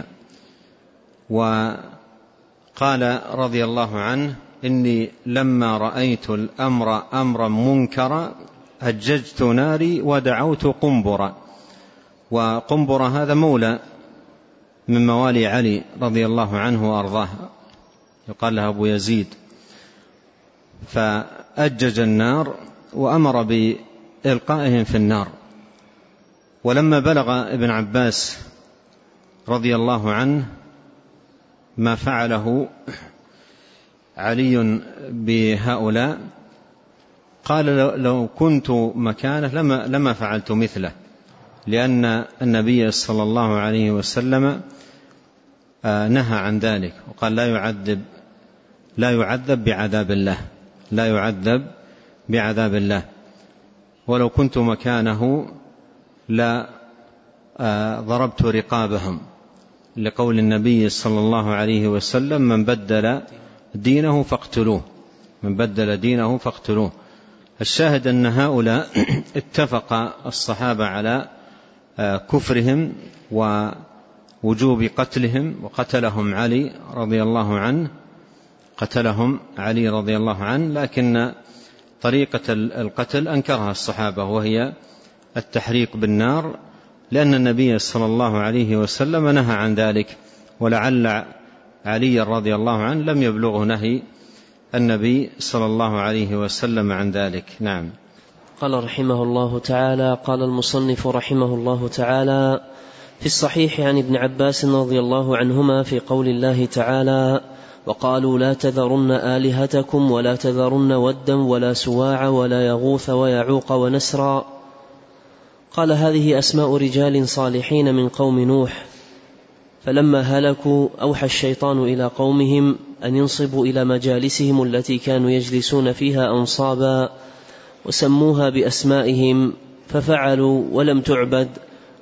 B: وقال رضي الله عنه: إني لما رأيت الأمر أمرا منكرا أججت ناري ودعوت قنبرا. وقنبر هذا مولى من موالي علي رضي الله عنه وأرضاه، يقال له أبو يزيد، فأجج النار وأمر بإلقائهم في النار. ولما بلغ ابن عباس رضي الله عنه ما فعله علي بهؤلاء قال: لو كنت مكانه لما, لما فعلت مثله، لأن النبي صلى الله عليه وسلم نهى عن ذلك وقال: لا يعذب لا يعذب بعذاب الله لا يعذب بعذاب الله ولو كنت مكانه لا ضربت رقابهم، لقول النبي صلى الله عليه وسلم: من بدل دينه فاقتلوه من بدل دينه فاقتلوه. الشاهد أن هؤلاء اتفق الصحابة على كفرهم ووجوب قتلهم، وقتلهم علي رضي الله عنه قتلهم علي رضي الله عنه لكن طريقة القتل أنكرها الصحابة، وهي التحريق بالنار، لأن النبي صلى الله عليه وسلم نهى عن ذلك، ولعل علي رضي الله عنه لم يبلغه نهي النبي صلى الله عليه وسلم عن ذلك. نعم.
A: قال رحمه الله تعالى: قال المصنف رحمه الله تعالى: في الصحيح عن ابن عباس رضي الله عنهما في قول الله تعالى: وقالوا لا تذرن آلهتكم ولا تذرن ودا ولا سواع ولا يغوث ويعوق ونسرا. قال: هذه أسماء رجال صالحين من قوم نوح، فلما هلكوا أوحى الشيطان إلى قومهم أن ينصبوا إلى مجالسهم التي كانوا يجلسون فيها أنصابا، وسموها بأسمائهم، ففعلوا ولم تعبد،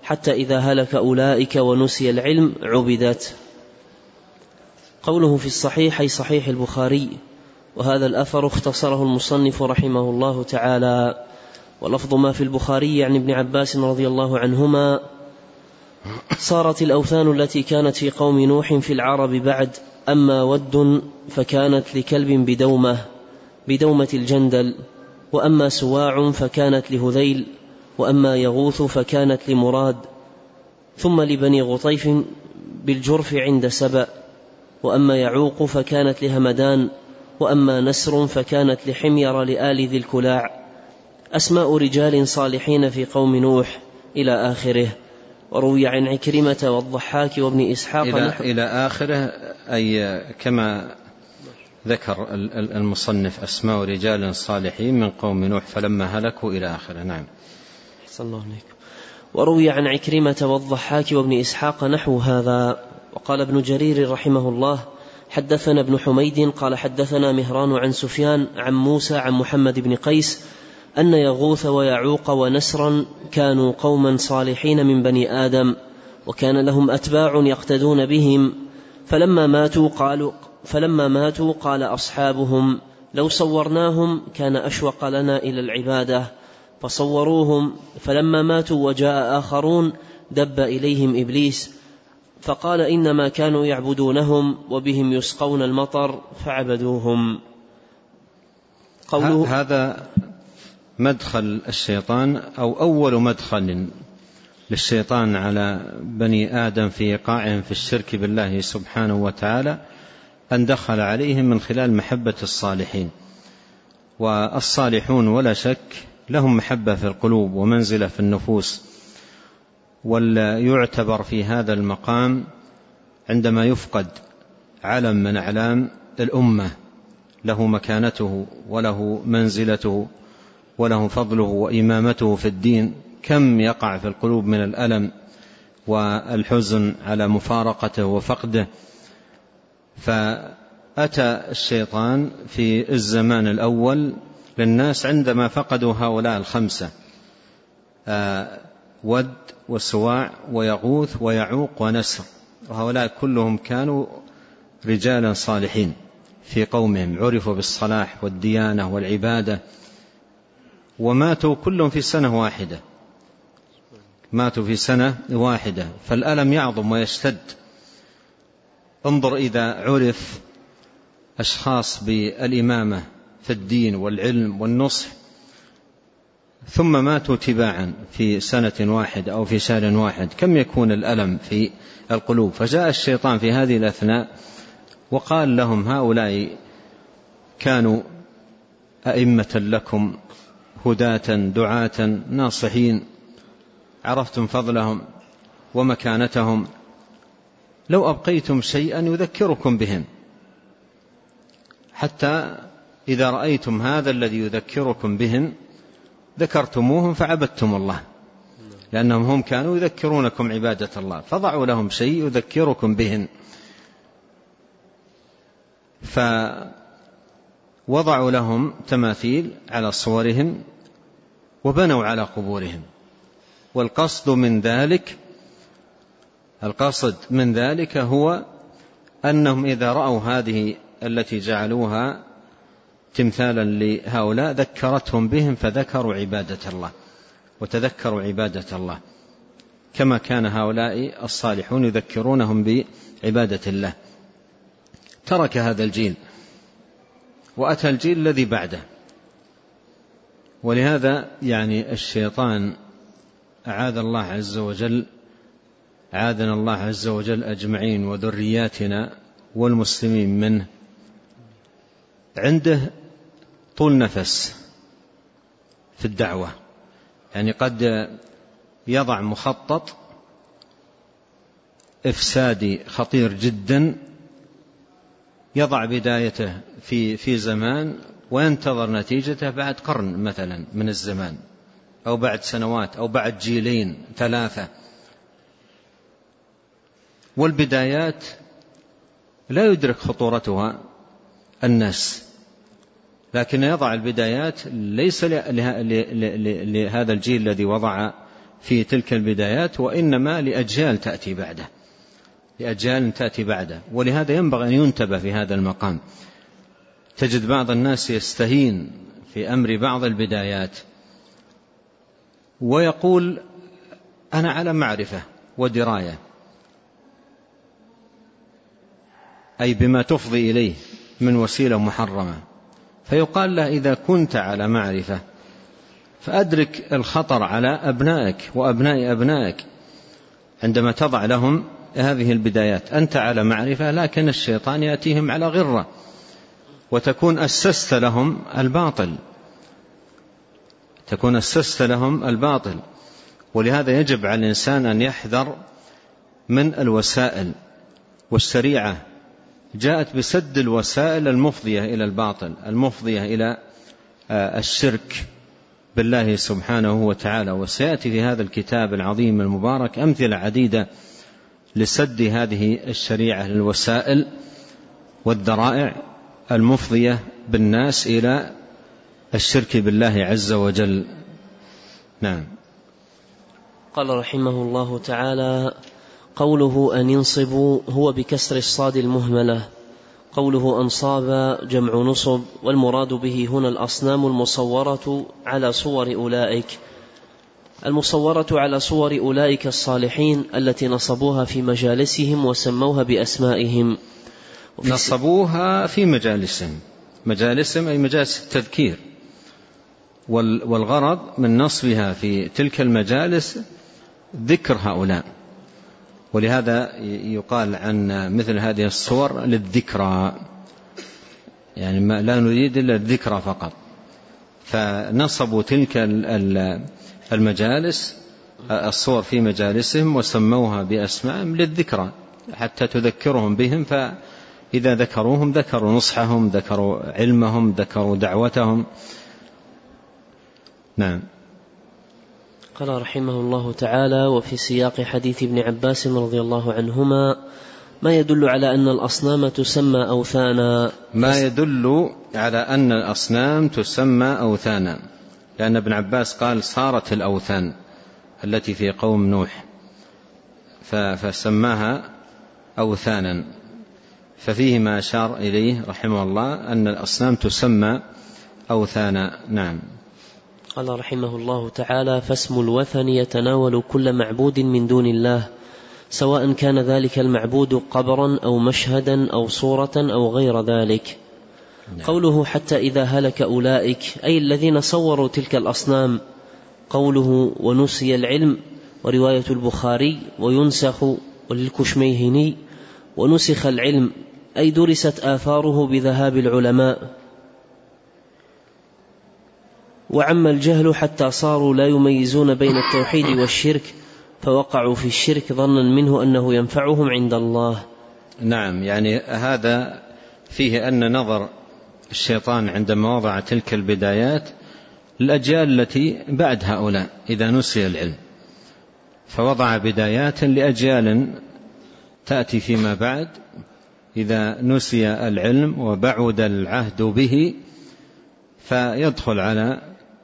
A: حتى إذا هلك أولئك ونسي العلم عبدت. قوله في الصحيح أي صحيح البخاري، وهذا الأثر اختصره المصنف رحمه الله تعالى، ولفظ ما في البخاري عن ابن عباس رضي الله عنهما: صارت الأوثان التي كانت في قوم نوح في العرب بعد، أما ود فكانت لكلب بدومة بدومة الجندل، وأما سواع فكانت لهذيل، وأما يغوث فكانت لمراد، ثم لبني غطيف بالجرف عند سبأ، وأما يعوق فكانت لهمدان، وأما نسر فكانت لحمير لآل ذي الكلاع، أسماء رجال صالحين في قوم نوح إلى آخره. وروي عن عكرمة والضحاك وابن إسحاق
B: إلى, إلى آخره، أي كما ذكر المصنف أسماء رجال صالحين من قوم نوح فلما هلكوا إلى آخره. نعم.
A: أحسن الله عليك. وروي عن عكرمة والضحاك وابن إسحاق نحو هذا. وقال ابن جرير رحمه الله: حدثنا ابن حميد قال حدثنا مهران عن سفيان عن موسى عن محمد بن قيس أن يغوث ويعوق ونسرا كانوا قوما صالحين من بني آدم، وكان لهم أتباع يقتدون بهم، فلما ماتوا قالوا فلما ماتوا قال أصحابهم: لو صورناهم كان أشوق لنا إلى العبادة، فصوروهم، فلما ماتوا وجاء آخرون دب إليهم إبليس فقال: إنما كانوا يعبدونهم وبهم يسقون المطر فعبدوهم.
B: قوله هذا مدخل الشيطان أو أول مدخل للشيطان على بني آدم في إيقاعهم في الشرك بالله سبحانه وتعالى، أن دخل عليهم من خلال محبة الصالحين. والصالحون ولا شك لهم محبة في القلوب ومنزلة في النفوس، ويعتبر في هذا المقام عندما يفقد علم من أعلام الأمة له مكانته وله منزلته وله فضله وإمامته في الدين، كم يقع في القلوب من الألم والحزن على مفارقته وفقده. فأتى الشيطان في الزمان الأول للناس عندما فقدوا هؤلاء الخمسة: آه ود وسواع ويغوث ويعوق ونسر، وهؤلاء كلهم كانوا رجالا صالحين في قومهم، عرفوا بالصلاح والديانة والعبادة، وماتوا كلهم في سنة واحدة ماتوا في سنة واحدة فالألم يعظم ويشتد. انظر إذا عرف أشخاص بالإمامة في الدين والعلم والنصح ثم ماتوا تباعا في سنة واحدة أو في شهر واحد، كم يكون الألم في القلوب. فجاء الشيطان في هذه الأثناء وقال لهم: هؤلاء كانوا أئمة لكم، هداة دعاة ناصحين، عرفتم فضلهم ومكانتهم، لو أبقيتم شيئا يذكركم بهم، حتى إذا رأيتم هذا الذي يذكركم بهم ذكرتموهم فعبدتم الله، لأنهم هم كانوا يذكرونكم عبادة الله، فضعوا لهم شيء يذكركم بهم. فوضعوا لهم تماثيل على صورهم وبنوا على قبورهم. والقصد من ذلك القصد من ذلك هو أنهم إذا رأوا هذه التي جعلوها تمثالا لهؤلاء ذكرتهم بهم فذكروا عبادة الله وتذكروا عبادة الله، كما كان هؤلاء الصالحون يذكرونهم بعبادة الله. ترك هذا الجيل وأتى الجيل الذي بعده. ولهذا يعني الشيطان أعاذ الله عز وجل أعاذنا الله عز وجل أجمعين وذرياتنا والمسلمين منه، عنده طول نفس في الدعوة، يعني قد يضع مخطط إفسادي خطير جدا، يضع بدايته في في زمان وينتظر نتيجته بعد قرن مثلا من الزمان، أو بعد سنوات، أو بعد جيلين ثلاثة. والبدايات لا يدرك خطورتها الناس، لكن يضع البدايات ليس لهذا الجيل الذي وضع في تلك البدايات، وإنما لأجيال تأتي بعده لأجيال تأتي بعده ولهذا ينبغي أن ينتبه في هذا المقام. تجد بعض الناس يستهين في أمر بعض البدايات ويقول أنا على معرفة ودراية، أي بما تفضي إليه من وسيلة محرمة، فيقال له إذا كنت على معرفة فأدرك الخطر على أبنائك وأبناء أبنائك عندما تضع لهم هذه البدايات. أنت على معرفة لكن الشيطان يأتيهم على غرة وتكون أسست لهم الباطل تكون أسست لهم الباطل ولهذا يجب على الإنسان أن يحذر من الوسائل، والشريعة جاءت بسد الوسائل المفضية إلى الباطل المفضية إلى الشرك بالله سبحانه وتعالى. وسيأتي في هذا الكتاب العظيم المبارك أمثلة عديدة لسد هذه الشريعة للوسائل والذرائع المفضية بالناس إلى الشرك بالله عز وجل. نعم.
A: قال رحمه الله تعالى: قوله أن ينصبوا هو بكسر الصاد المهملة. قوله أنصاب جمع نصب، والمراد به هنا الأصنام المصورة على صور أولئك المصورة على صور أولئك الصالحين التي نصبوها في مجالسهم وسموها بأسمائهم.
B: نصبوها في مجالسهم مجالسهم أي مجالس التذكير، والغرض من نصبها في تلك المجالس ذكر هؤلاء، ولهذا يقال عن مثل هذه الصور للذكرى، يعني ما لا نريد إلا الذكرى فقط، فنصبوا تلك المجالس الصور في مجالسهم وسموها بأسمائهم للذكرى حتى تذكرهم بهم، فإذا ذكروهم ذكروا نصحهم، ذكروا علمهم، ذكروا دعوتهم. نعم.
A: قال رحمه الله تعالى: وفي سياق حديث ابن عباس رضي الله عنهما ما يدل على أن الأصنام تسمى أوثانا.
B: ما يدل على أن الأصنام تسمى أوثانا، لأن ابن عباس قال صارت الأوثان التي في قوم نوح فسماها أوثانا، ففيه ما أشار إليه رحمه الله أن الأصنام تسمى أوثانا. نعم.
A: قال رحمه الله تعالى: فاسم الوثن يتناول كل معبود من دون الله، سواء كان ذلك المعبود قبرا أو مشهدا أو صورة أو غير ذلك. نعم. قوله حتى إذا هلك أولئك أي الذين صوروا تلك الأصنام. قوله ونسي العلم، ورواية البخاري وينسخ وللكشميهني ونسخ العلم أي درست آثاره بذهاب العلماء. وعم الجهل حتى صاروا لا يميزون بين التوحيد والشرك، فوقعوا في الشرك ظنا منه أنه ينفعهم عند الله.
B: نعم، يعني هذا فيه أن نظر الشيطان عندما وضع تلك البدايات الأجيال التي بعد هؤلاء إذا نسي العلم، فوضع بدايات لأجيال تأتي فيما بعد إذا نسي العلم وبعد العهد به، فيدخل على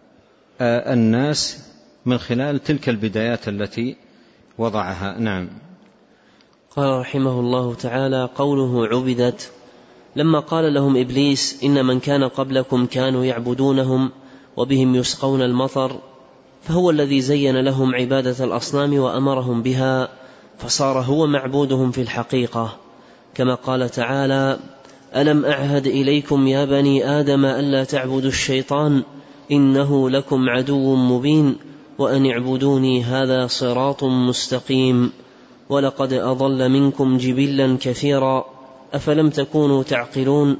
B: الناس من خلال تلك البدايات التي وضعها. نعم.
A: قال رحمه الله تعالى: قوله عبدت، لما قال لهم إبليس إن من كان قبلكم كانوا يعبدونهم وبهم يسقون المطر، فهو الذي زين لهم عبادة الأصنام وأمرهم بها، فصار هو معبودهم في الحقيقة، كما قال تعالى: ألم أعهد إليكم يا بني آدم ألا تعبدوا الشيطان إنه لكم عدو مبين وأن اعبدوني هذا صراط مستقيم ولقد أضل منكم جبلا كثيرا أفلم تكونوا تعقلون.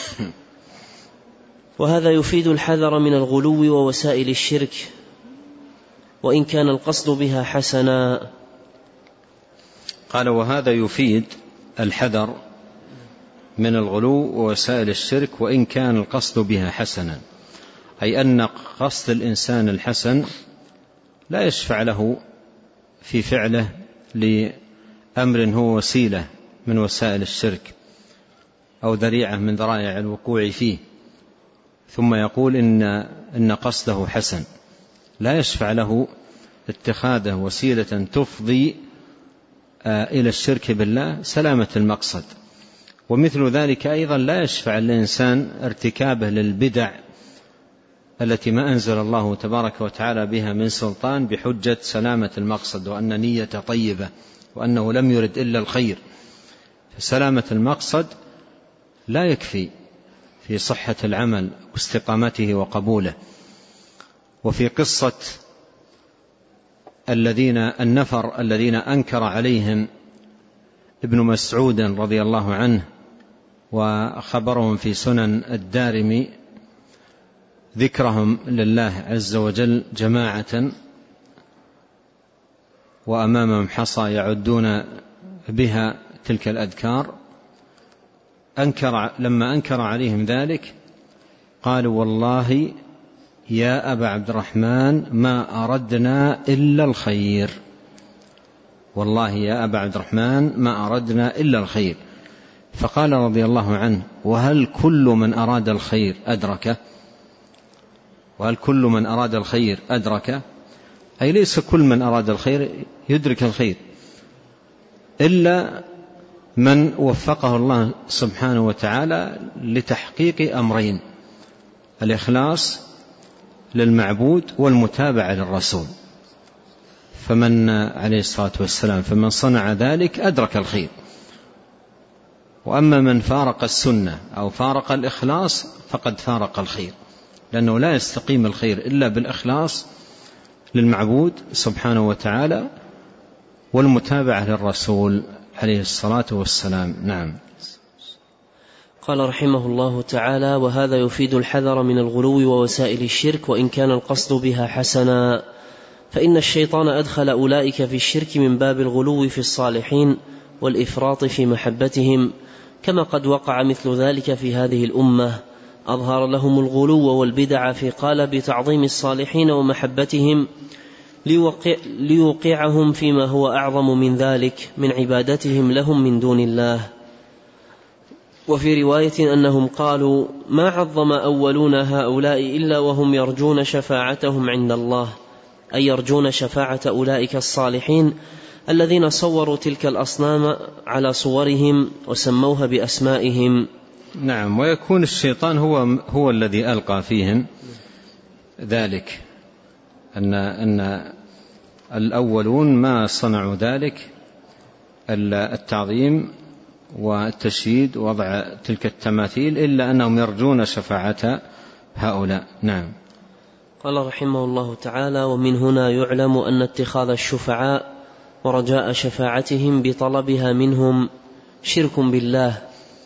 A: وهذا يفيد الحذر من الغلو ووسائل الشرك، وإن كان القصد بها حسنا.
B: قال: وهذا يفيد الحذر من الغلو ووسائل الشرك وإن كان القصد بها حسنا، أي أن قصد الإنسان الحسن لا يشفع له في فعله لأمر هو وسيلة من وسائل الشرك أو ذريعة من ذرائع الوقوع فيه، ثم يقول إن, إن قصده حسن، لا يشفع له اتخاذه وسيلة تفضي إلى الشرك بالله سلامة المقصد. ومثل ذلك أيضا لا يشفع الإنسان ارتكابه للبدع التي ما أنزل الله تبارك وتعالى بها من سلطان بحجة سلامة المقصد وأن نية طيبة وأنه لم يرد إلا الخير. فسلامة المقصد لا يكفي في صحة العمل واستقامته وقبوله. وفي قصة الذين النفر الذين أنكر عليهم ابن مسعود رضي الله عنه وخبرهم في سنن الدارمي ذكرهم لله عز وجل جماعة وأمامهم حصى يعدون بها تلك الأذكار، أنكر لما أنكر عليهم ذلك قالوا والله يا أبا عبد الرحمن ما أردنا إلا الخير، والله يا أبا عبد الرحمن ما أردنا إلا الخير. فقال رضي الله عنه وهل كل من أراد الخير أدركه؟ وهل كل من أراد الخير أدركه؟ أي ليس كل من أراد الخير يدرك الخير إلا من وفقه الله سبحانه وتعالى لتحقيق أمرين: الإخلاص للمعبود والمتابعة للرسول. فمن عليه الصلاة والسلام فمن صنع ذلك أدرك الخير. وأما من فارق السنة أو فارق الإخلاص فقد فارق الخير، لأنه لا يستقيم الخير إلا بالإخلاص للمعبود سبحانه وتعالى والمتابعة للرسول عليه الصلاة والسلام. نعم.
A: قال رحمه الله تعالى: وهذا يفيد الحذر من الغلو ووسائل الشرك وإن كان القصد بها حسنا، فإن الشيطان أدخل أولئك في الشرك من باب الغلو في الصالحين والإفراط في محبتهم، كما قد وقع مثل ذلك في هذه الأمة، أظهر لهم الغلو والبدع في قالب تعظيم الصالحين ومحبتهم ليوقع ليوقعهم فيما هو أعظم من ذلك من عبادتهم لهم من دون الله. وفي رواية أنهم قالوا: ما عظم أولون هؤلاء إلا وهم يرجون شفاعتهم عند الله، أي يرجون شفاعة أولئك الصالحين الذين صوروا تلك الأصنام على صورهم وسموها بأسمائهم.
B: نعم. ويكون الشيطان هو, هو الذي ألقى فيهم ذلك، أن, أن الأولون ما صنعوا ذلك التعظيم والتشييد ووضع تلك التماثيل إلا أنهم يرجون شفاعة هؤلاء. نعم.
A: قال رحمه الله تعالى: ومن هنا يعلم أن اتخاذ الشفعاء ورجاء شفاعتهم بطلبها منهم شرك بالله،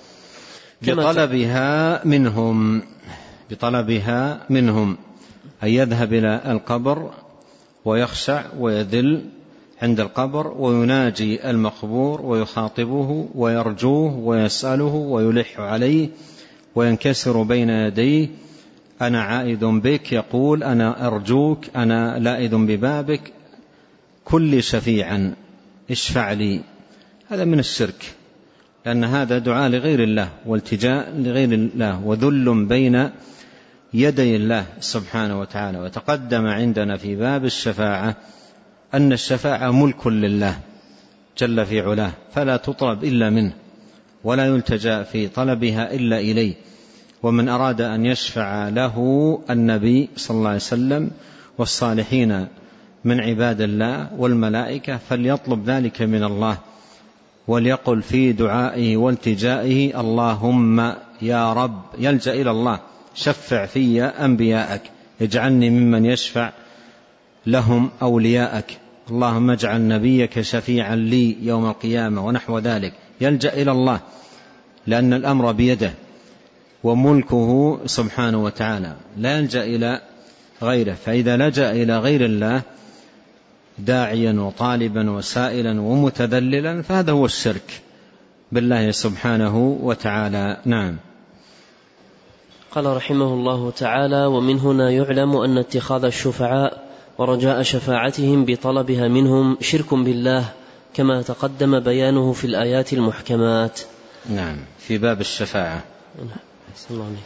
B: بطلبها منهم بطلبها منهم أن يذهب إلى القبر ويخشع ويذل عند القبر ويناجي المقبور ويخاطبه ويرجوه ويسأله ويلح عليه وينكسر بين يديه: أنا عائد بك، يقول أنا أرجوك، أنا لائذ ببابك، كل شفيعا اشفع لي. هذا من الشرك، لأن هذا دعاء لغير الله والتجاء لغير الله وذل بين يدي الله سبحانه وتعالى. وتقدم عندنا في باب الشفاعة أن الشفاعة ملك لله جل في علاه، فلا تطلب إلا منه ولا يلتجأ في طلبها إلا إليه. ومن أراد أن يشفع له النبي صلى الله عليه وسلم والصالحين من عباد الله والملائكة فليطلب ذلك من الله، وليقل في دعائه والتجائه: اللهم يا رب، يلجأ إلى الله: شفع في أنبياءك، اجعلني ممن يشفع لهم أولياءك، اللهم اجعل نبيك شفيعا لي يوم القيامة، ونحو ذلك. يلجأ إلى الله لأن الأمر بيده وملكه سبحانه وتعالى، لا يلجأ إلى غيره. فإذا لجأ إلى غير الله داعيا وطالبا وسائلا ومتذللا فهذا هو الشرك بالله سبحانه وتعالى. نعم.
A: قال رحمه الله تعالى: ومن هنا يعلم أن اتخاذ الشفعاء ورجاء شفاعتهم بطلبها منهم شرك بالله، كما تقدم بيانه في الآيات المحكمات.
B: نعم، في باب الشفاعة.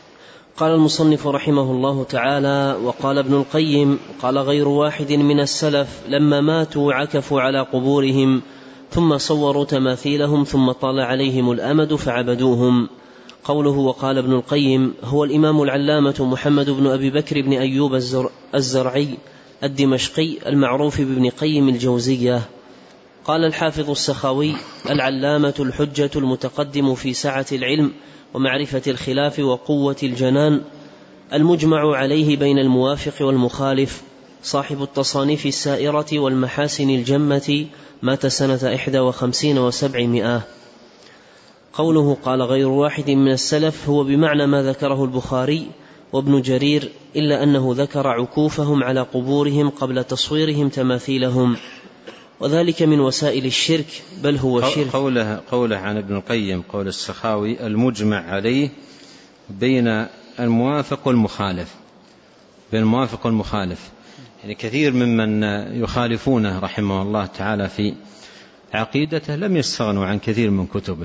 A: قال المصنف رحمه الله تعالى: وقال ابن القيم: قال غير واحد من السلف لما ماتوا عكفوا على قبورهم ثم صوروا تماثيلهم ثم طال عليهم الأمد فعبدوهم. قوله وقال ابن القيم هو الإمام العلامة محمد بن أبي بكر بن أيوب الزرعي الدمشقي المعروف بابن قيم الجوزية. قال الحافظ السخاوي: العلامة الحجة المتقدم في سعة العلم ومعرفة الخلاف وقوة الجنان، المجمع عليه بين الموافق والمخالف، صاحب التصانيف السائرة والمحاسن الجمة، مات سنة إحدى وخمسين وسبعمائة. قوله قال غير واحد من السلف هو بمعنى ما ذكره البخاري وابن جرير، إلا أنه ذكر عكوفهم على قبورهم قبل تصويرهم تماثيلهم، وذلك من وسائل الشرك، بل هو شرك.
B: قوله, قوله عن ابن القيم قول السخاوي: المجمع عليه بين الموافق والمخالف، بين الموافق والمخالف، يعني كثير ممن يخالفونه رحمه الله تعالى في عقيدته لم يستغنوا عن كثير من كتبه.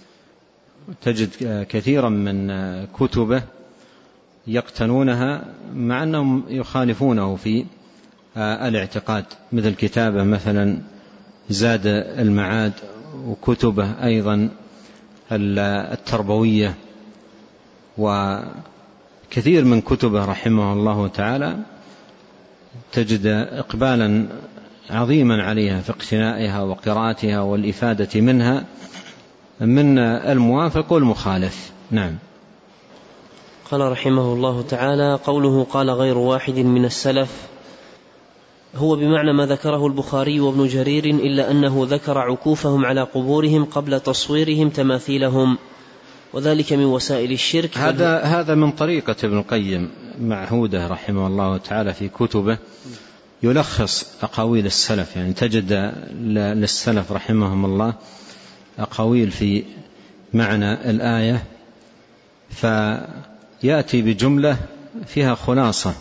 B: تجد كثيرا من كتبه يقتنونها مع أنهم يخالفونه في الاعتقاد، مثل كتابه مثلا زاد المعاد، وكتبه أيضا التربوية، وكثير من كتبه رحمه الله تعالى تجد إقبالا عظيما عليها في اقتنائها وقراءتها والإفادة منها من الموافق والمخالف. نعم.
A: قال رحمه الله تعالى: قوله قال غير واحد من السلف هو بمعنى ما ذكره البخاري وابن جرير، إلا أنه ذكر عكوفهم على قبورهم قبل تصويرهم تماثيلهم، وذلك من وسائل الشرك.
B: هذا هذا من طريقة ابن القيم معهودة رحمه الله تعالى في كتبه، يلخص أقاويل السلف، يعني تجد للسلف رحمهم الله أقاويل في معنى الآية، فيأتي بجملة فيها خلاصة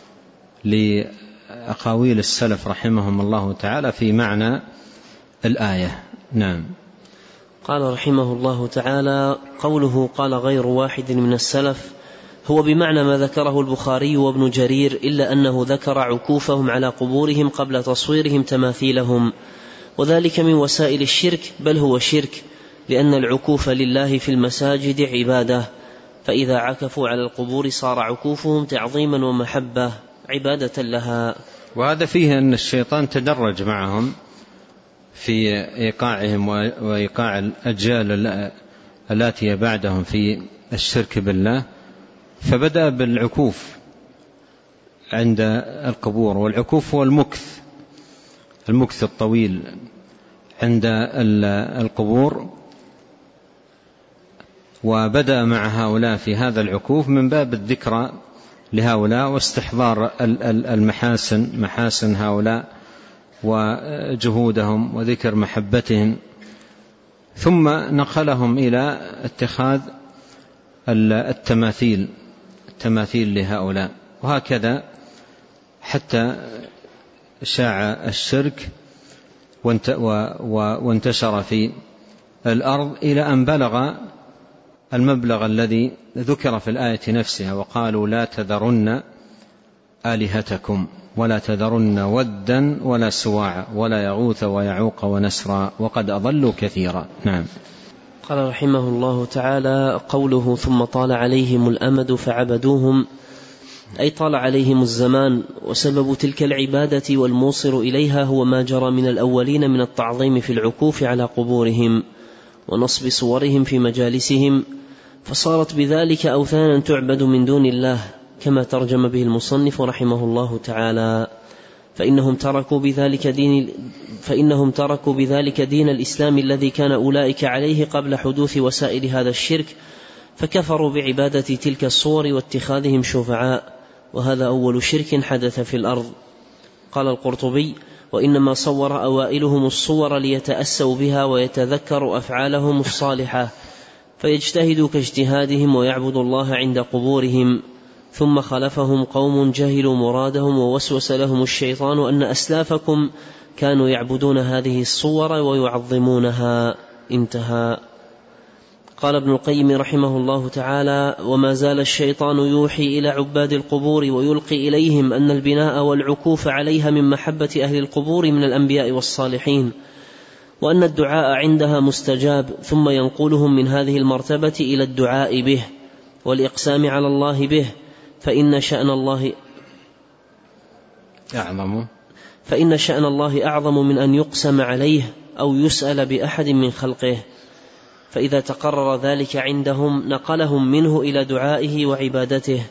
B: لأقاويل السلف رحمهم الله تعالى في معنى الآية. نعم.
A: قال رحمه الله تعالى: قوله قال غير واحد من السلف هو بمعنى ما ذكره البخاري وابن جرير، إلا أنه ذكر عكوفهم على قبورهم قبل تصويرهم تماثيلهم، وذلك من وسائل الشرك، بل هو شرك، لأن العكوف لله في المساجد عبادة، فإذا عكفوا على القبور صار عكوفهم تعظيما ومحبة عبادة لها.
B: وهذا فيه أن الشيطان تدرج معهم في إيقاعهم وإيقاع الأجيال التي بعدهم في الشرك بالله، فبدأ بالعكوف عند القبور، والعكوف هو المكث المكث الطويل عند القبور، وبدأ مع هؤلاء في هذا العكوف من باب الذكرى لهؤلاء واستحضار المحاسن محاسن هؤلاء وجهودهم وذكر محبتهم، ثم نقلهم إلى اتخاذ التماثيل التماثيل لهؤلاء، وهكذا حتى شاع الشرك وانتشر في الأرض إلى أن بلغ المبلغ الذي ذكر في الآية نفسها: وقالوا لا تذرن آلهتكم ولا تذرن ودا ولا سواعا ولا يغوث ويعوق ونسرا وقد أضلوا كثيرا. نعم.
A: قال رحمه الله تعالى: قوله ثم طال عليهم الأمد فعبدوهم، أي طال عليهم الزمان، وسبب تلك العبادة والموصل إليها هو ما جرى من الأولين من التعظيم في العكوف على قبورهم ونصب صورهم في مجالسهم، فصارت بذلك أوثانا تعبد من دون الله، كما ترجم به المصنف رحمه الله تعالى. فإنهم تركوا بذلك دين فإنهم تركوا بذلك دين الإسلام الذي كان أولئك عليه قبل حدوث وسائل هذا الشرك، فكفروا بعبادة تلك الصور واتخاذهم شفعاء، وهذا أول شرك حدث في الأرض. قال القرطبي: وإنما صور أوائلهم الصور ليتأسوا بها ويتذكروا أفعالهم الصالحة، فيجتهدوا كاجتهادهم ويعبدوا الله عند قبورهم، ثم خلفهم قوم جهلوا مرادهم ووسوس لهم الشيطان أن أسلافكم كانوا يعبدون هذه الصور ويعظمونها. انتهى. قال ابن القيم رحمه الله تعالى: وما زال الشيطان يوحي إلى عباد القبور ويلقي إليهم أن البناء والعكوف عليها من محبة أهل القبور من الأنبياء والصالحين، وأن الدعاء عندها مستجاب، ثم ينقلهم من هذه المرتبة إلى الدعاء به والإقسام على الله به، فإن شأن الله
B: أعظم
A: فإن شأن الله أعظم من أن يقسم عليه أو يسأل بأحد من خلقه. فإذا تقرر ذلك عندهم نقلهم منه إلى دعائه وعبادته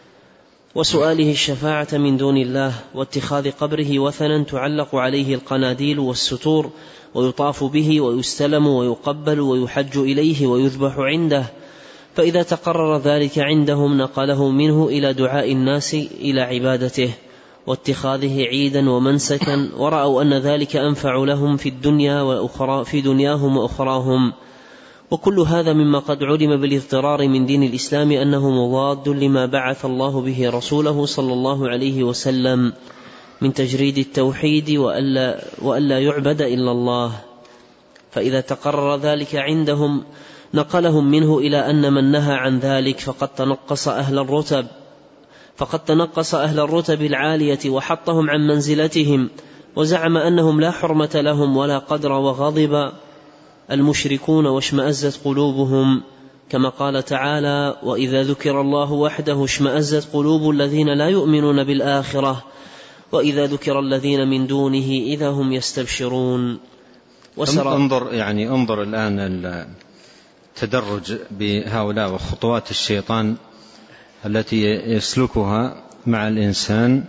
A: وسؤاله الشفاعة من دون الله، واتخاذ قبره وثنا تعلق عليه القناديل والستور، ويطاف به ويستلم ويقبل ويحج إليه ويذبح عنده. فإذا تقرر ذلك عندهم نقله منه إلى دعاء الناس إلى عبادته واتخاذه عيدا ومنسكا، ورأوا أن ذلك أنفع لهم في الدنيا وأخرى في دنياهم وأخراهم. وكل هذا مما قد علم بالاضطرار من دين الإسلام أنه مضاد لما بعث الله به رسوله صلى الله عليه وسلم من تجريد التوحيد وألا, وألا يعبد إلا الله. فإذا تقرر ذلك عندهم نقلهم منه إلى أن من نهى عن ذلك فقد تنقص أهل الرتب فقد تنقص أهل الرتب العالية وحطهم عن منزلتهم، وزعم أنهم لا حرمة لهم ولا قدر، وغضب المشركون واشمأزت قلوبهم، كما قال تعالى: وإذا ذكر الله وحده اشمأزت قلوب الذين لا يؤمنون بالآخرة وإذا ذكر الذين من دونه إذا هم يستبشرون.
B: انظر يعني انظر الآن التدرج بهؤلاء وخطوات الشيطان التي يسلكها مع الإنسان.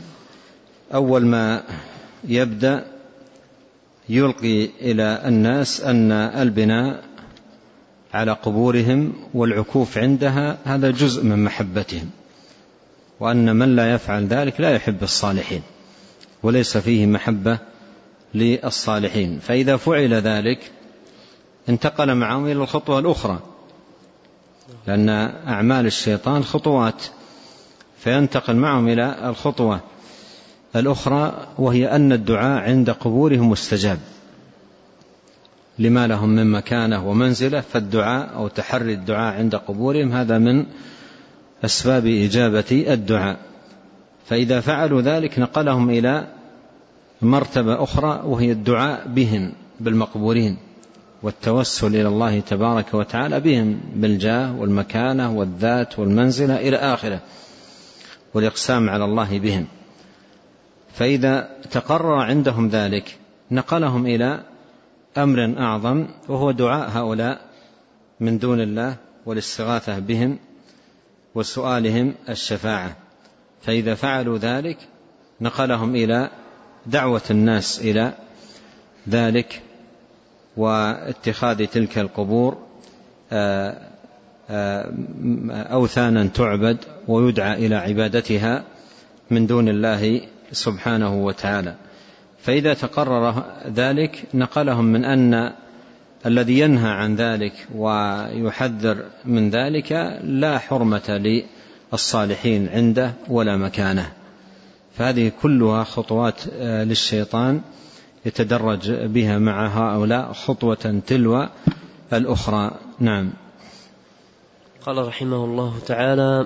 B: أول ما يبدأ يلقي إلى الناس أن البناء على قبورهم والعكوف عندها هذا جزء من محبتهم، وأن من لا يفعل ذلك لا يحب الصالحين وليس فيه محبة للصالحين. فإذا فعل ذلك انتقل معهم إلى الخطوة الأخرى، لأن أعمال الشيطان خطوات، فينتقل معهم إلى الخطوة الأخرى، وهي أن الدعاء عند قبورهم مستجاب لما لهم من مكانة ومنزلة. فالدعاء أو تحري الدعاء عند قبورهم هذا من أسباب إجابة الدعاء. فإذا فعلوا ذلك نقلهم إلى مرتبة أخرى، وهي الدعاء بهم بالمقبورين والتوسل إلى الله تبارك وتعالى بهم بالجاه والمكانة والذات والمنزلة إلى آخره، والإقسام على الله بهم. فإذا تقرر عندهم ذلك نقلهم إلى أمر أعظم، وهو دعاء هؤلاء من دون الله والاستغاثة بهم وسؤالهم الشفاعة. فإذا فعلوا ذلك نقلهم إلى دعوة الناس إلى ذلك واتخاذ تلك القبور أوثانا تعبد ويدعى إلى عبادتها من دون الله سبحانه وتعالى. فإذا تقرر ذلك نقلهم من أن الذي ينهى عن ذلك ويحذر من ذلك لا حرمة للصالحين عنده ولا مكانه. فهذه كلها خطوات للشيطان يتدرج بها مع هؤلاء خطوة تلو الأخرى. نعم.
A: قال رحمه الله تعالى: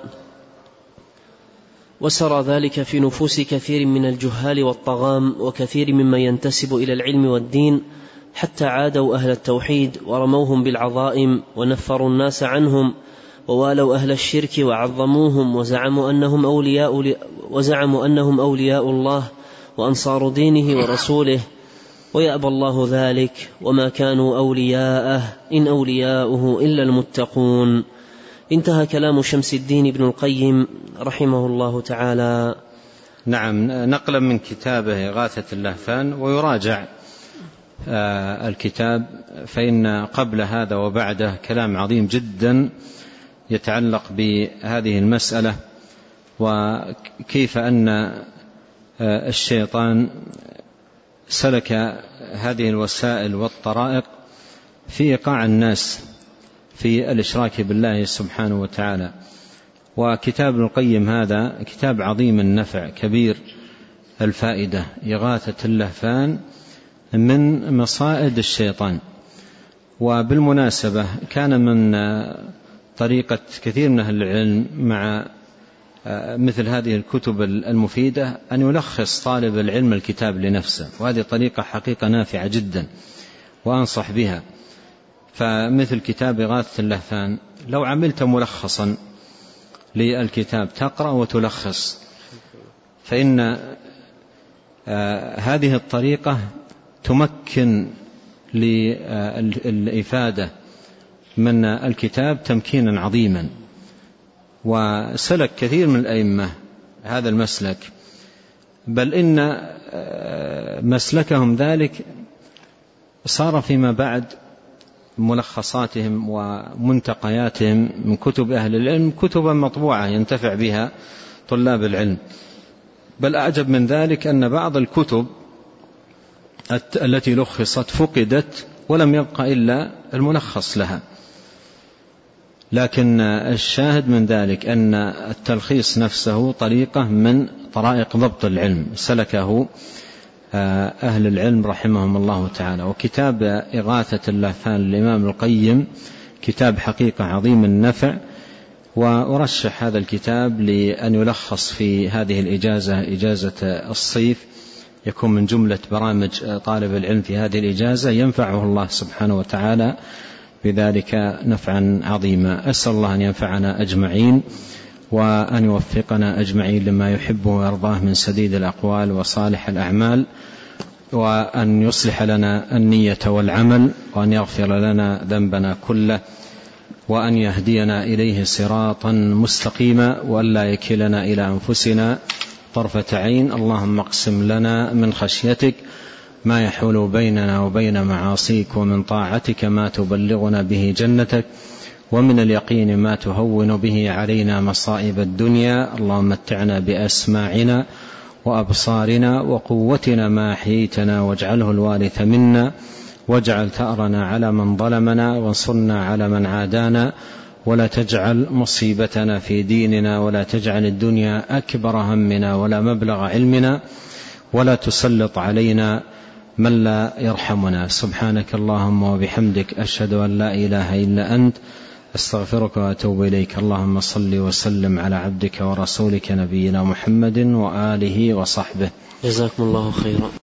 A: وسرى ذلك في نفوس كثير من الجهال والطغام وكثير ممن ينتسب إلى العلم والدين، حتى عادوا أهل التوحيد ورموهم بالعظائم ونفروا الناس عنهم، ووالوا أهل الشرك وعظموهم، وزعموا أنهم أولياء, وزعموا أنهم أولياء الله وأنصار دينه ورسوله، ويأبى الله ذلك، وما كانوا أولياءه إن أولياؤه إلا المتقون. انتهى كلام شمس الدين ابن القيم رحمه الله تعالى.
B: نعم. نقلا من كتابه إغاثة اللهفان، ويراجع الكتاب فإن قبل هذا وبعده كلام عظيم جدا يتعلق بهذه المسألة، وكيف أن الشيطان سلك هذه الوسائل والطرائق في إيقاع الناس في الإشراك بالله سبحانه وتعالى. وكتاب ابن القيم هذا كتاب عظيم النفع كبير الفائدة، إغاثة اللهفان من مصائد الشيطان. وبالمناسبة كان من طريقة كثير من أهل العلم مع مثل هذه الكتب المفيدة أن يلخص طالب العلم الكتاب لنفسه، وهذه طريقة حقيقة نافعة جدا وأنصح بها. فمثل كتاب إغاثة اللهفان لو عملت ملخصا للكتاب تقرأ وتلخص، فإن هذه الطريقة تمكن للإفادة من الكتاب تمكينا عظيما. وسلك كثير من الأئمة هذا المسلك، بل إن مسلكهم ذلك صار فيما بعد ملخصاتهم ومنتقياتهم من كتب أهل العلم كتبا مطبوعة ينتفع بها طلاب العلم. بل أعجب من ذلك أن بعض الكتب التي لخصت فقدت ولم يبقى إلا الملخص لها. لكن الشاهد من ذلك أن التلخيص نفسه طريقة من طرائق ضبط العلم سلكه أهل العلم رحمهم الله تعالى. وكتاب إغاثة اللهفان للإمام القيم كتاب حقيقة عظيم النفع، وأرشح هذا الكتاب لأن يلخص في هذه الإجازة، إجازة الصيف، يكون من جملة برامج طالب العلم في هذه الإجازة ينفعه الله سبحانه وتعالى بذلك نفعا عظيما. أسأل الله أن ينفعنا أجمعين وأن يوفقنا أجمعين لما يحبه ويرضاه من سديد الأقوال وصالح الأعمال، وأن يصلح لنا النية والعمل، وأن يغفر لنا ذنبنا كله، وأن يهدينا إليه صراطا مستقيما، وأن لا يكلنا إلى أنفسنا طرفة عين. اللهم اقسم لنا من خشيتك ما يحول بيننا وبين معاصيك، ومن طاعتك ما تبلغنا به جنتك، ومن اليقين ما تهون به علينا مصائب الدنيا. اللهم متعنا بأسماعنا وأبصارنا وقوتنا ما أحييتنا، واجعله الوارث منا، واجعل ثأرنا على من ظلمنا، وانصرنا على من عادانا، ولا تجعل مصيبتنا في ديننا، ولا تجعل الدنيا أكبر همنا ولا مبلغ علمنا، ولا تسلط علينا من لا يرحمنا. سبحانك اللهم وبحمدك، أشهد أن لا إله إلا أنت، أستغفرك وأتوب إليك. اللهم صل وسلم على عبدك ورسولك نبينا محمد وآله وصحبه.
A: جزاكم الله خيرا.